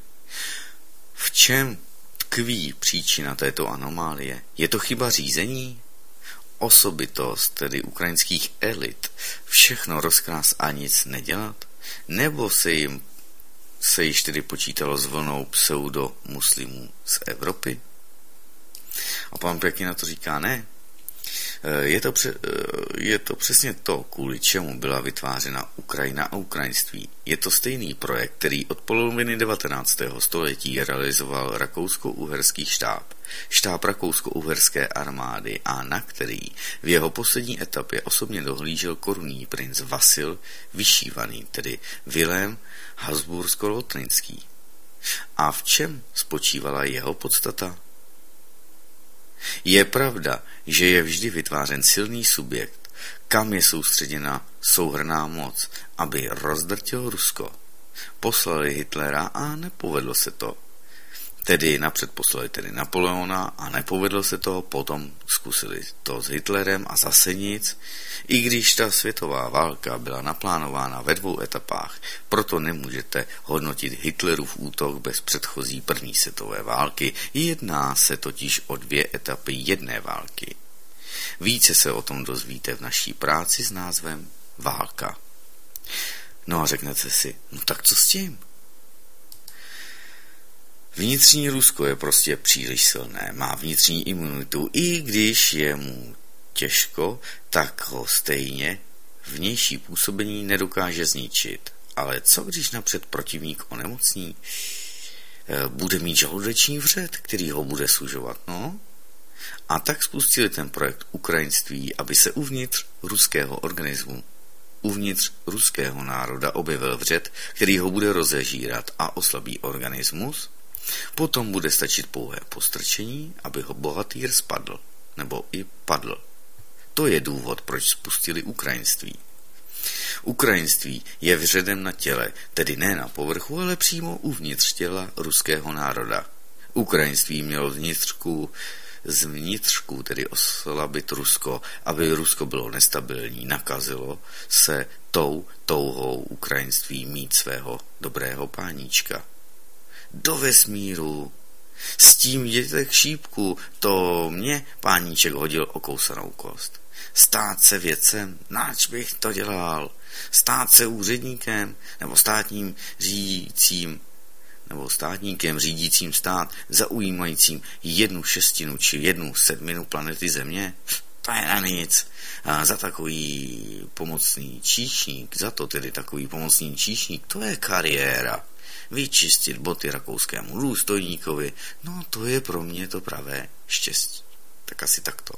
V čem tkví příčina této anomálie? Je to chyba řízení? Osobitost, tedy ukrajinských elit, všechno rozkrás a nic nedělat? Nebo se jim se již tedy počítalo s vlnou pseudo-muslimů z Evropy? A pan Pěkný na to říká, ne. Je to, pře- je to přesně to, kvůli čemu byla vytvářena Ukrajina a ukrajinství. Je to stejný projekt, který od poloviny devatenáctého století realizoval rakousko-uherský štáb, štáb rakousko-uherské armády a na který v jeho poslední etapě osobně dohlížel korunní princ Vasil vyšívaný, tedy Vilém Habsbursko-Lotrinský. A v čem spočívala jeho podstata? Je pravda, že je vždy vytvářen silný subjekt, kam je soustředěna souhrnná moc, aby rozdrtil Rusko. Poslali Hitlera a nepovedlo se to. Tedy napřed poslali tedy Napoleona a nepovedlo se to, potom zkusili to s Hitlerem a zase nic. I když ta světová válka byla naplánována ve dvou etapách, proto nemůžete hodnotit Hitlerův útok bez předchozí první světové války. Jedná se totiž o dvě etapy jedné války. Více se o tom dozvíte v naší práci s názvem válka. No a řeknete si, no tak co s tím? Vnitřní Rusko je prostě příliš silné, má vnitřní imunitu, i když je mu těžko, tak ho stejně vnější působení nedokáže zničit. Ale co když napřed protivník onemocní? Bude mít žaludeční vřed, který ho bude sužovat, no? A tak spustili ten projekt ukrajinství, aby se uvnitř ruského organismu, uvnitř ruského národa objevil vřed, který ho bude rozežírat a oslabí organismus. Potom bude stačit pouhé postrčení, aby ho bohatýr spadl, nebo i padl. To je důvod, proč spustili ukrajinství. Ukrajinství je vředem na těle, tedy ne na povrchu, ale přímo uvnitř těla ruského národa. Ukrajinství mělo vnitřku, z vnitřku tedy oslabit Rusko, aby Rusko bylo nestabilní, nakazilo se tou touhou ukrajinství mít svého dobrého páníčka. Do vesmíru. S tím jděte k šípku, to mě páníček hodil okousanou kost. Stát se vědcem, náč bych to dělal. Stát se úředníkem, nebo státním řídícím, nebo státníkem řídícím stát, zaujímajícím jednu šestinu či jednu sedminu planety Země. To je na nic. A za takový pomocný číšník, za to tedy takový pomocný číšník, to je kariéra. Vyčistit boty rakouskému důstojníkovi, no to je pro mě to pravé štěstí. Tak asi takto.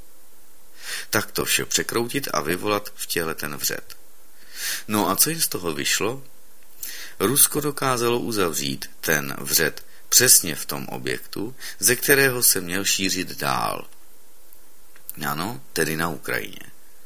Tak to vše překroutit a vyvolat v těle ten vřed. No a co jim z toho vyšlo? Rusko dokázalo uzavřít ten vřed přesně v tom objektu, ze kterého se měl šířit dál. Ano, tedy na Ukrajině.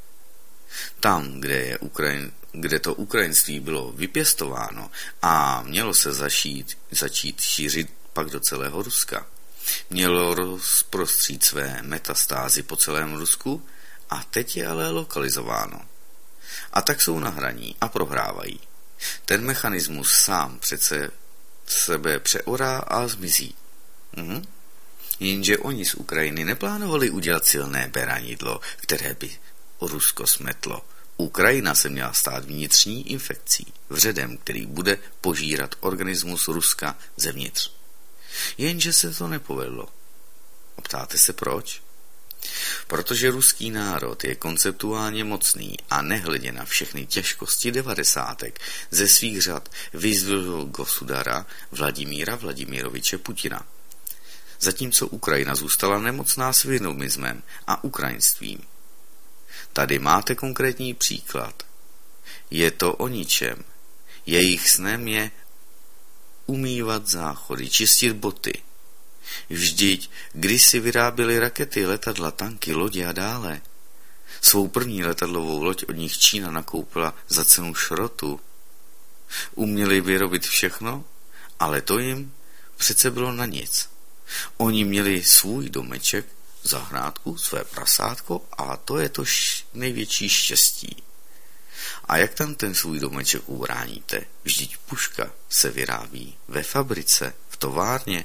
Tam, kde, je Ukrajin, kde to ukrajinství bylo vypěstováno a mělo se zašít, začít šířit pak do celého Ruska. Mělo rozprostřít své metastázy po celém Rusku a teď je ale lokalizováno. A tak jsou na hraní a prohrávají. Ten mechanismus sám přece sebe přeorá a zmizí. Mhm. Jenže oni z Ukrajiny neplánovali udělat silné beranidlo, které by Rusko smetlo. Ukrajina se měla stát vnitřní infekcí, vředem, který bude požírat organismus Ruska zevnitř. Jenže se to nepovedlo. A ptáte se proč? Protože ruský národ je konceptuálně mocný a nehledě na všechny těžkosti devadesátek ze svých řad vyzvil gosudara Vladimíra Vladimiroviče Putina. Zatímco Ukrajina zůstala nemocná svědomismem a ukrajinstvím. Tady máte konkrétní příklad. Je to o ničem. Jejich snem je umývat záchody, čistit boty. Vždyť, když si vyráběli rakety, letadla, tanky, lodě a dále. Svou první letadlovou loď od nich Čína nakoupila za cenu šrotu. Uměli vyrobit všechno, ale to jim přece bylo na nic. Oni měli svůj domeček, zahrádku, své prasátko a to je to š- největší štěstí. A jak tam ten svůj domeček ubráníte? Vždyť puška se vyrábí ve fabrice, v továrně.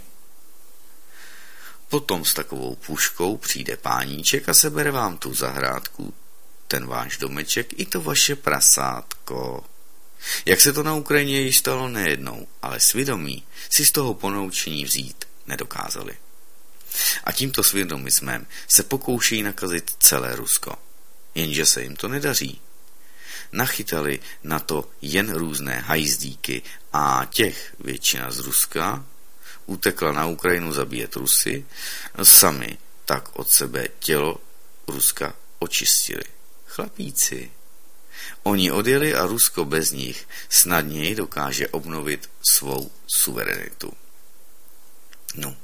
Potom s takovou puškou přijde páníček a sebere vám tu zahrádku, ten váš domeček i to vaše prasátko. Jak se to na Ukrajině již stalo nejednou, ale svědomí si z toho ponaučení vzít nedokázali. A tímto svědomismem se pokoušejí nakazit celé Rusko. Jenže se jim to nedaří. Nachytali na to jen různé hajzdíky a těch většina z Ruska utekla na Ukrajinu zabíjet Rusy, sami tak od sebe tělo Ruska očistili. Chlapíci. Oni odjeli a Rusko bez nich snadněji dokáže obnovit svou suverenitu. No.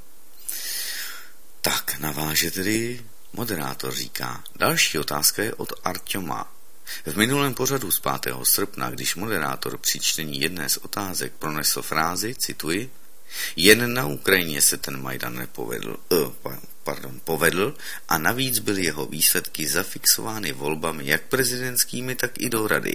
Tak naváže tedy moderátor říká. Další otázka je od Arťoma. V minulém pořadu z pátého srpna, když moderátor při čtení jedné z otázek pronesl frázi, cituji, jen na Ukrajině se ten Majdan nepovedl, uh, pardon, povedl a navíc byly jeho výsledky zafixovány volbami jak prezidentskými, tak i do rady.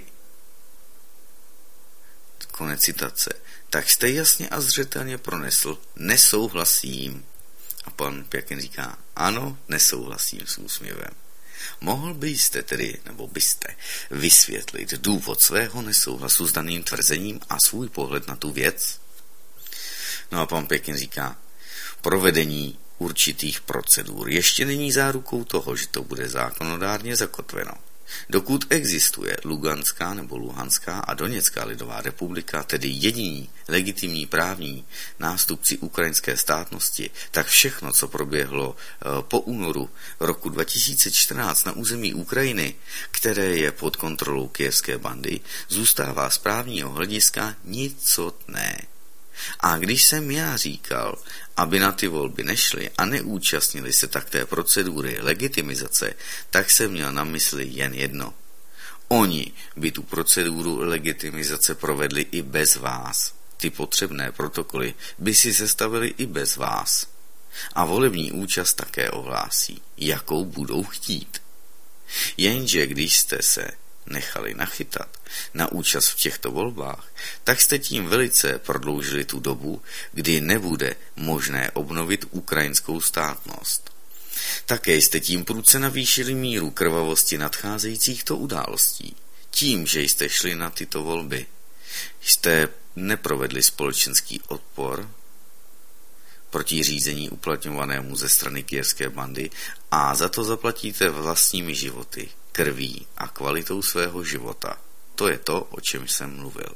Konec citace. Tak jste jasně a zřetelně pronesl, nesouhlasím. A pan Pěkin říká, ano, nesouhlasím s úsměvem. Mohl byste tedy, nebo byste, vysvětlit důvod svého nesouhlasu s daným tvrzením a svůj pohled na tu věc? No a pan Pekin říká, provedení určitých procedur ještě není zárukou toho, že to bude zákonodárně zakotveno. Dokud existuje Luganská nebo Luhanská a Doněcká lidová republika, tedy jediní legitimní právní nástupci ukrajinské státnosti, tak všechno, co proběhlo po únoru roku dva tisíce čtrnáct na území Ukrajiny, které je pod kontrolou kyjevské bandy, zůstává z právního hlediska nicotné. A když jsem já říkal, aby na ty volby nešli a neúčastnili se tak té procedury legitimizace, tak jsem měl na mysli jen jedno. Oni by tu proceduru legitimizace provedli i bez vás. Ty potřebné protokoly by si sestavili i bez vás. A volební účast také ohlásí, jakou budou chtít. Jenže když jste se nechali nachytat na účast v těchto volbách, tak jste tím velice prodloužili tu dobu, kdy nebude možné obnovit ukrajinskou státnost. Také jste tím prudce navýšili míru krvavosti nadcházejícíchto událostí. Tím, že jste šli na tyto volby, jste neprovedli společenský odpor proti řízení uplatňovanému ze strany kyjevské bandy a za to zaplatíte vlastními životy, krví a kvalitou svého života. To je to, o čem jsem mluvil.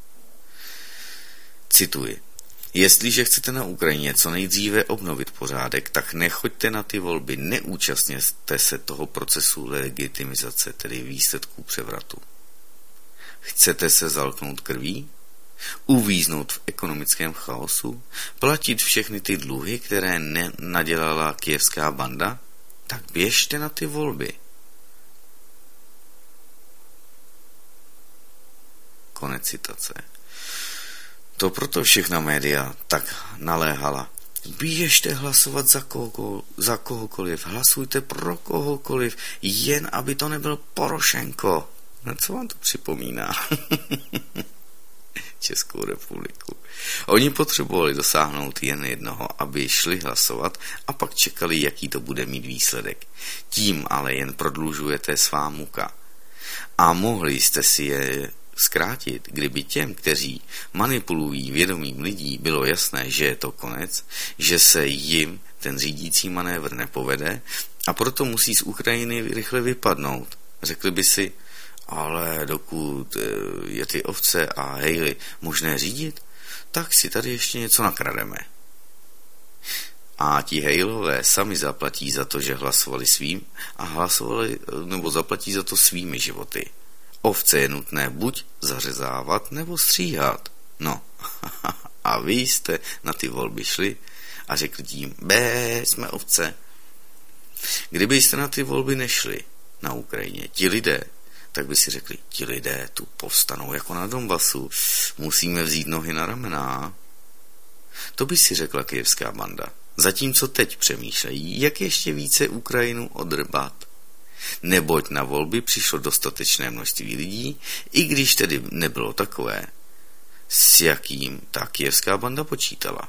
Cituji. Jestliže chcete na Ukrajině co nejdříve obnovit pořádek, tak nechoďte na ty volby, neúčastněte se toho procesu legitimizace, tedy výsledků převratu. Chcete se zalknout krví? Uvíznout v ekonomickém chaosu? Platit všechny ty dluhy, které nadělala kyjevská banda? Tak běžte na ty volby. Konec citace. To proto všechna média tak naléhala. Běžte hlasovat za, koho, za kohokoliv, hlasujte pro kohokoliv, jen aby to nebyl Porošenko. No, co vám to připomíná? Českou republiku. Oni potřebovali dosáhnout jen jednoho, aby šli hlasovat a pak čekali, jaký to bude mít výsledek. Tím ale jen prodlužujete svá muka. A mohli jste si je zkrátit, kdyby těm, kteří manipulují vědomím lidí, bylo jasné, že je to konec, že se jim ten řídící manévr nepovede a proto musí z Ukrajiny rychle vypadnout. Řekli by si, ale dokud je ty ovce a hejly možné řídit, tak si tady ještě něco nakrademe. A ti hejlové sami zaplatí za to, že hlasovali svým a hlasovali, nebo zaplatí za to svými životy. Ovce je nutné buď zařezávat, nebo stříhat. No, a vy jste na ty volby šli a řekli tím, bé, jsme ovce. Kdybyste na ty volby nešli na Ukrajině, ti lidé, tak by si řekli, ti lidé tu povstanou jako na Donbasu, musíme vzít nohy na ramena. To by si řekla kyjevská banda. Zatímco teď přemýšlejí, jak ještě více Ukrajinu odrbat. Neboť na volby přišlo dostatečné množství lidí, i když tedy nebylo takové, s jakým ta kyjevská banda počítala.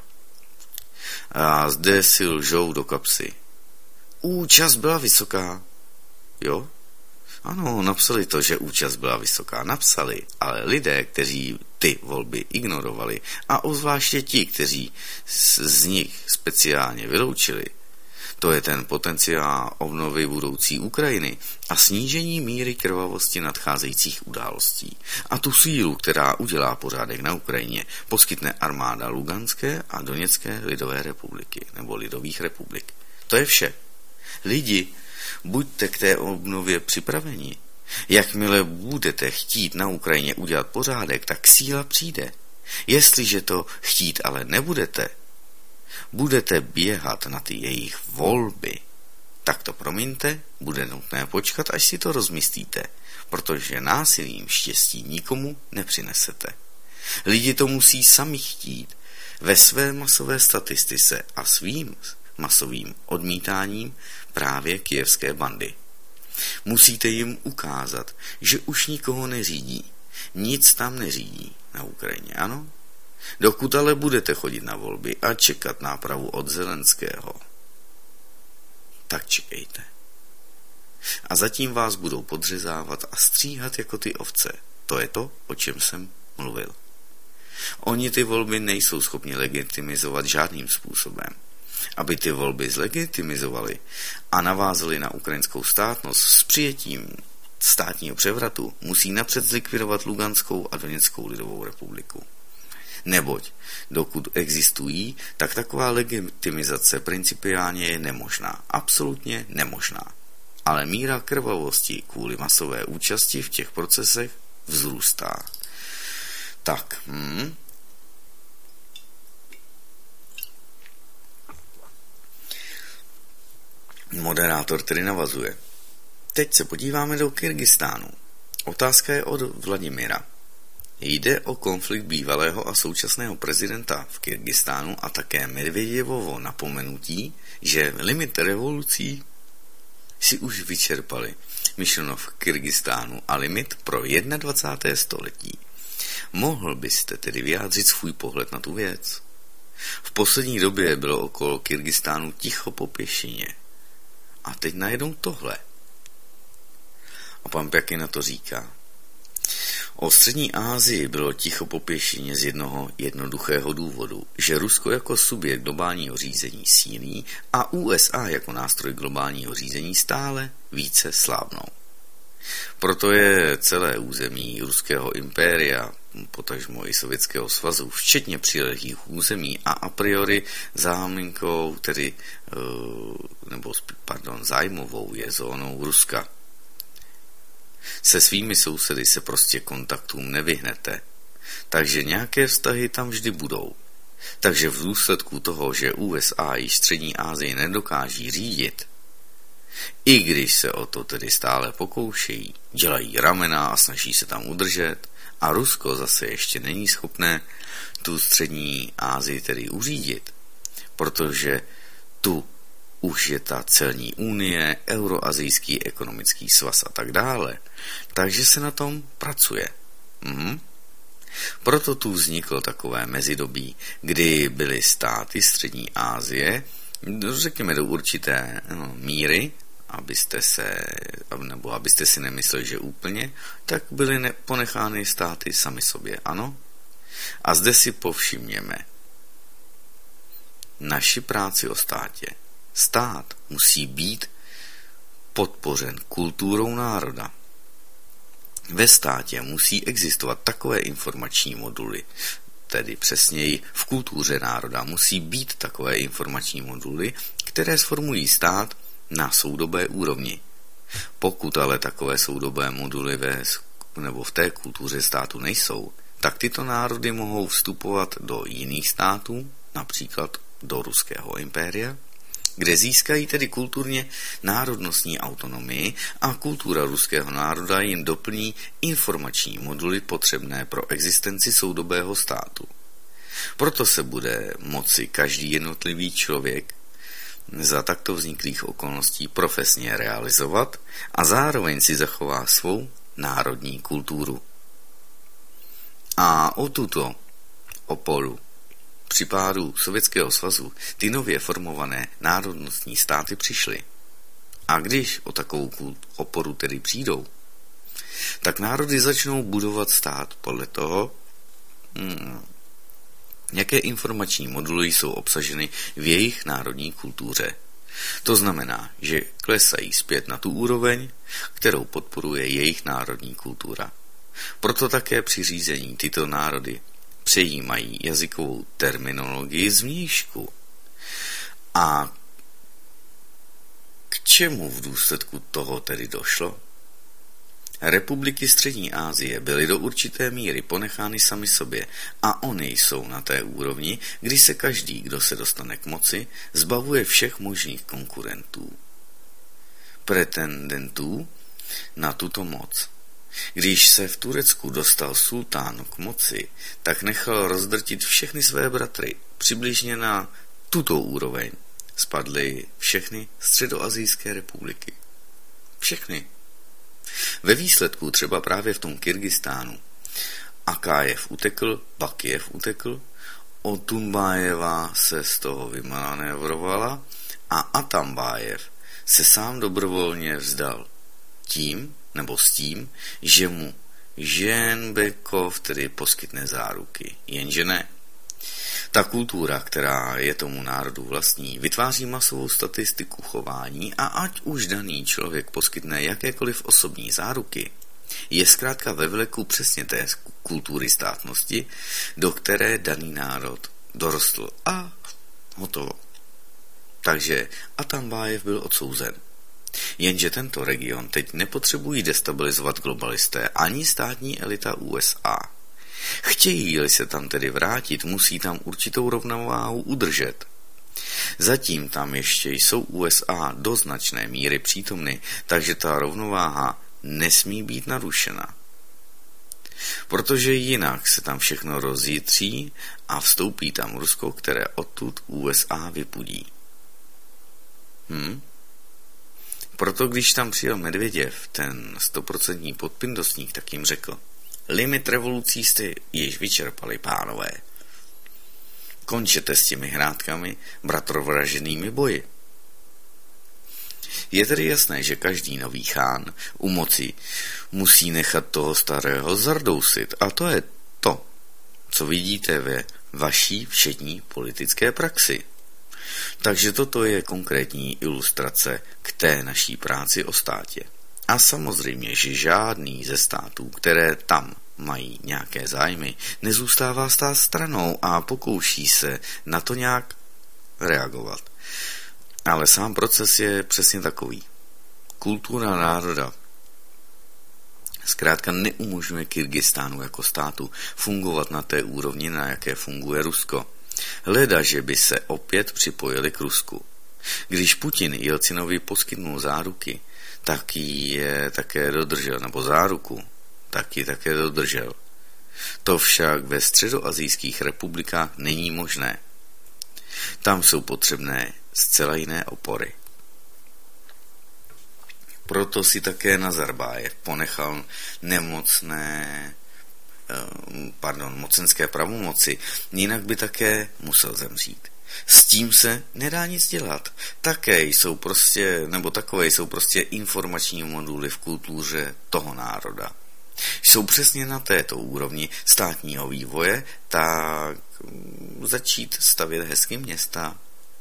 A zde si lžou do kapsy. Účast byla vysoká. Jo? Ano, napsali to, že účast byla vysoká. Napsali, ale lidé, kteří ty volby ignorovali a obzvláště ti, kteří z nich speciálně vyloučili, to je ten potenciál obnovy budoucí Ukrajiny a snížení míry krvavosti nadcházejících událostí. A tu sílu, která udělá pořádek na Ukrajině, poskytne armáda Luganské a Doněcké lidové republiky, nebo lidových republik. To je vše. Lidi, buďte k té obnově připraveni. Jakmile budete chtít na Ukrajině udělat pořádek, tak síla přijde. Jestliže to chtít ale nebudete, budete běhat na ty jejich volby, tak to promiňte, bude nutné počkat, až si to rozmyslíte, protože násilím štěstí nikomu nepřinesete. Lidi to musí sami chtít ve své masové statistice a svým masovým odmítáním právě kyjevské bandy. Musíte jim ukázat, že už nikoho neřídí, nic tam neřídí na Ukrajině, ano? Dokud ale budete chodit na volby a čekat nápravu od Zelenského, tak čekejte. A zatím vás budou podřezávat a stříhat jako ty ovce. To je to, o čem jsem mluvil. Oni ty volby nejsou schopni legitimizovat žádným způsobem. Aby ty volby zlegitimizovali a navázali na ukrajinskou státnost s přijetím státního převratu, musí napřed zlikvidovat Luganskou a Doněckou lidovou republiku. Neboť, dokud existují, tak taková legitimizace principiálně je nemožná. Absolutně nemožná. Ale míra krvavosti kvůli masové účasti v těch procesech vzrůstá. Tak, hm. Moderátor tedy navazuje. Teď se podíváme do Kyrgyzstánu. Otázka je od Vladimira. Jde o konflikt bývalého a současného prezidenta v Kyrgyzstánu a také Medvěděvovo napomenutí, že limit revolucí si už vyčerpali, myšleno v Kyrgyzstánu, a limit pro dvacátého prvního století. Mohl byste tedy vyjádřit svůj pohled na tu věc? V poslední době bylo okolo Kyrgyzstánu ticho po pěšině. A teď najednou tohle. A pan Pjaky na to říká. O střední Asii bylo ticho po pěšině z jednoho jednoduchého důvodu, že Rusko jako subjekt globálního řízení sílí a U S A jako nástroj globálního řízení stále více slábnou. Proto je celé území ruského impéria, potažmo i Sovětského svazu, včetně přilehlých území a a priori záminkou, tedy, nebo pardon, zájmovou je zónou Ruska. Se svými sousedy se prostě kontaktům nevyhnete, takže nějaké vztahy tam vždy budou. Takže v důsledku toho, že U S A již střední Asii nedokáží řídit, i když se o to tedy stále pokoušejí, dělají ramena a snaží se tam udržet, a Rusko zase ještě není schopné tu střední Asii tedy uřídit, protože tu už je ta celní unie, Euroazijský ekonomický svaz a tak dále, takže se na tom pracuje. Mhm. Proto tu vzniklo takové mezidobí, kdy byly státy střední Asie, řekněme do určité no, míry, abyste se, nebo abyste si nemysleli, že úplně, tak byly ne, ponechány státy sami sobě, ano? A zde si povšimněme naši práci o státě. Stát musí být podpořen kulturou národa. Ve státě musí existovat takové informační moduly, tedy přesněji v kultuře národa musí být takové informační moduly, které sformují stát na soudobé úrovni. Pokud ale takové soudobé moduly ve, nebo v té kultuře státu nejsou, tak tyto národy mohou vstupovat do jiných států, například do ruského impéria, kde získají tedy kulturně národnostní autonomii a kultura ruského národa jim doplní informační moduly potřebné pro existenci soudobého státu. Proto se bude moci každý jednotlivý člověk za takto vzniklých okolností profesně realizovat a zároveň si zachová svou národní kulturu. A o tuto opolu při pádu Sovětského svazu ty nově formované národnostní státy přišly. A když o takovou oporu tedy přijdou, tak národy začnou budovat stát podle toho, hmm, jaké informační moduly jsou obsaženy v jejich národní kultuře. To znamená, že klesají zpět na tu úroveň, kterou podporuje jejich národní kultura. Proto také při řízení tyto národy přejímají jazykovou terminologii z vnějšku. A k čemu v důsledku toho tedy došlo? Republiky střední Asie byly do určité míry ponechány sami sobě a oni jsou na té úrovni, kdy se každý, kdo se dostane k moci, zbavuje všech možných konkurentů, pretendentů na tuto moc. Když se v Turecku dostal sultán k moci, tak nechal rozdrtit všechny své bratry. Přibližně na tuto úroveň spadly všechny středoasijské republiky. Všechny. Ve výsledku třeba právě v tom Kyrgyzstánu Akájev utekl, Bakijev utekl, Otunbájeva se z toho vymanévrovala a Atambájev se sám dobrovolně vzdal tím, nebo s tím, že mu Ženbekov tedy poskytne záruky. Jenže ne. Ta kultura, která je tomu národu vlastní, vytváří masovou statistiku chování a ať už daný člověk poskytne jakékoliv osobní záruky, je zkrátka ve vleku přesně té kultury státnosti, do které daný národ dorostl a hotovo. Takže Atambajev byl odsouzen. Jenže tento region teď nepotřebují destabilizovat globalisté ani státní elita U S A. Chtějí-li se tam tedy vrátit, musí tam určitou rovnováhu udržet. Zatím tam ještě jsou U S A do značné míry přítomny, takže ta rovnováha nesmí být narušena. Protože jinak se tam všechno rozjitří a vstoupí tam Rusko, které odtud U S A vypudí. Hm? Proto když tam přijel Medvěděv, ten stoprocentní podpindostník, tak jim řekl: limit revolucí jste již vyčerpali, pánové. Končete s těmi hrádkami, bratrovraženými boji. Je tedy jasné, že každý nový chán u moci musí nechat toho starého zardousit, a to je to, co vidíte ve vaší všední politické praxi. Takže toto je konkrétní ilustrace k té naší práci o státě. A samozřejmě, že žádný ze států, které tam mají nějaké zájmy, nezůstává stát stranou a pokouší se na to nějak reagovat. Ale sám proces je přesně takový. Kultura národa zkrátka neumožňuje Kyrgyzstánu jako státu fungovat na té úrovni, na jaké funguje Rusko. Hleda, že by se opět připojili k Rusku. Když Putin Jelcinovi poskytnul záruky, tak je také dodržel, nebo záruku, tak ji také dodržel. To však ve středoasijských republikách není možné. Tam jsou potřebné zcela jiné opory. Proto si také Nazarbájev ponechal nemocné, pardon, mocenské pravomoci, jinak by také musel zemřít. S tím se nedá nic dělat. Také jsou prostě, nebo takové jsou prostě informační moduly v kultuře toho národa. Jsou přesně na této úrovni státního vývoje, tak začít stavět hezky města.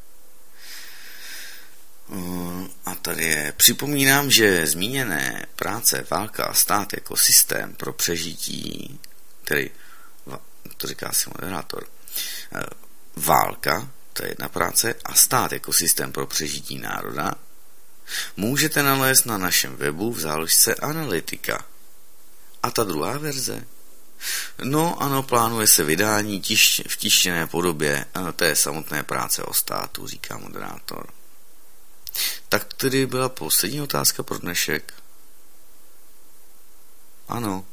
A tady je. Připomínám, že zmíněné práce Válka a stát jako systém pro přežití, tedy, to říká si moderátor, Válka, to je jedna práce, a stát jako systém pro přežití národa, můžete nalézt na našem webu v záložce Analytika. A ta druhá verze? No ano, plánuje se vydání tiš, v tištěné podobě té samotné práce o státu, říká moderátor. Tak tedy byla poslední otázka pro dnešek. Ano.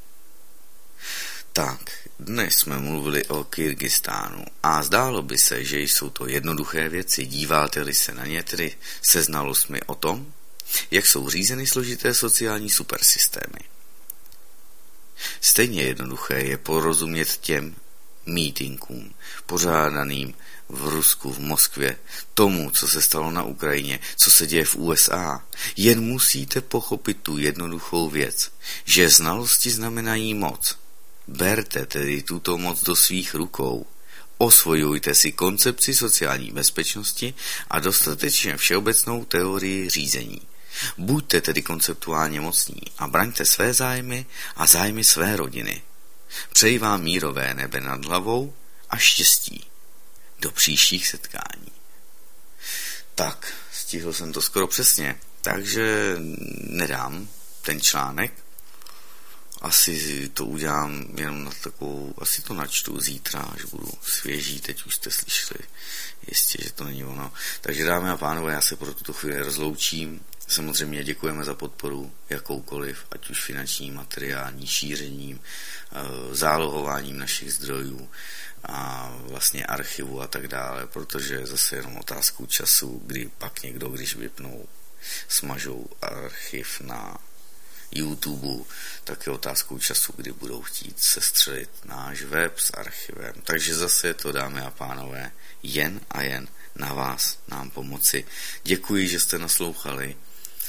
Tak, dnes jsme mluvili o Kyrgyzstánu a zdálo by se, že jsou to jednoduché věci, díváte-li se na ně tedy se znalostmi o tom, jak jsou řízeny složité sociální supersystémy. Stejně jednoduché je porozumět těm mítinkům pořádaným v Rusku, v Moskvě, tomu, co se stalo na Ukrajině, co se děje v U S A. Jen musíte pochopit tu jednoduchou věc, že znalosti znamenají moc. Berte tedy tuto moc do svých rukou. Osvojujte si koncepci sociální bezpečnosti a dostatečně všeobecnou teorii řízení. Buďte tedy konceptuálně mocní a braňte své zájmy a zájmy své rodiny. Přeji vám mírové nebe nad hlavou a štěstí. Do příštích setkání. Tak, stihl jsem to skoro přesně, takže nedám ten článek. Asi to udělám jenom na takovou, asi to načtu zítra, až budu svěží, teď už jste slyšeli, jistě, že to není ono. Takže dámy a pánové, já se pro tuto chvíli rozloučím. Samozřejmě děkujeme za podporu jakoukoliv, ať už finanční, materiální, šířením, zálohováním našich zdrojů a vlastně archivu a tak dále, protože je zase jenom otázkou času, kdy pak někdo, když vypnou, smažou archiv na YouTube, tak je otázkou času, kdy budou chtít sestřelit náš web s archivem. Takže zase je to, dámy a pánové, jen a jen na vás, nám pomoci. Děkuji, že jste naslouchali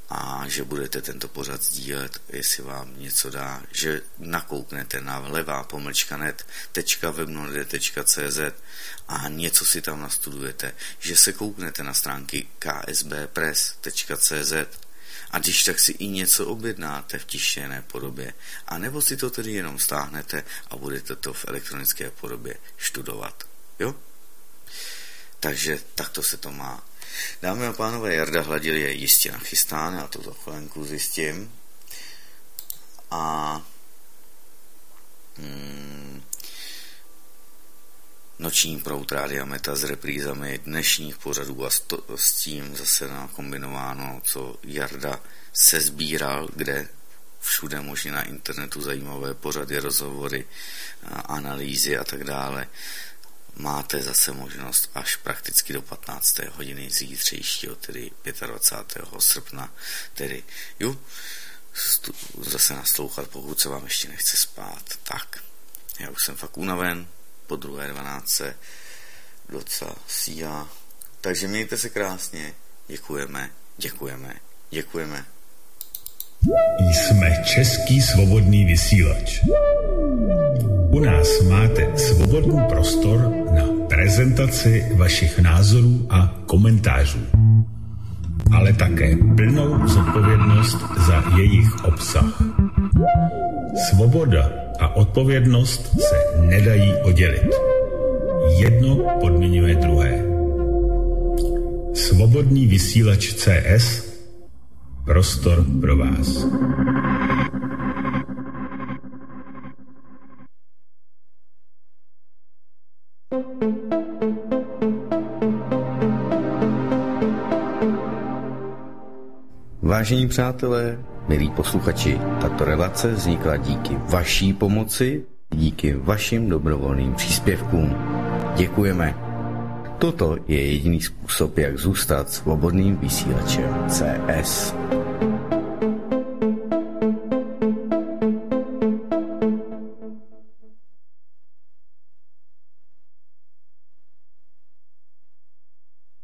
a že budete tento pořad sdílet, jestli vám něco dá, že nakouknete na levá pomlčka net tečka webnode tečka cé zet a něco si tam nastudujete, že se kouknete na stránky k s b press tečka cé zet a když tak si i něco objednáte v tištěné podobě, a nebo si to tedy jenom stáhnete a budete to v elektronické podobě študovat. Jo? Takže takto se to má. Dámy a pánové, Jarda Hladil je jistě nachystán, já to za chvílenku zjistím. A hmm, noční proud Rádia Meta s reprízami dnešních pořadů a sto, s tím zase nakombinováno, co Jarda se sbíral, kde všude možně na internetu zajímavé pořady, rozhovory, analýzy a tak dále. Máte zase možnost až prakticky do patnácté hodiny zítřejšího, tedy dvacátého pátého srpna, tedy jo, stu, zase naslouchat, pokud se vám ještě nechce spát. Tak, já už jsem fakt unaven, po druhé dvanáctce docela síá, takže mějte se krásně, děkujeme, děkujeme, děkujeme. Jsme Český svobodný vysílač. U nás máte svobodný prostor na prezentaci vašich názorů a komentářů, ale také plnou zodpovědnost za jejich obsah. Svoboda a odpovědnost se nedají oddělit. Jedno podmiňuje druhé. Svobodný vysílač C S, prostor pro vás. Vážení přátelé, milí posluchači, tato relace vznikla díky vaší pomoci, díky vašim dobrovolným příspěvkům. Děkujeme. Toto je jediný způsob, jak zůstat svobodným vysílačem C S.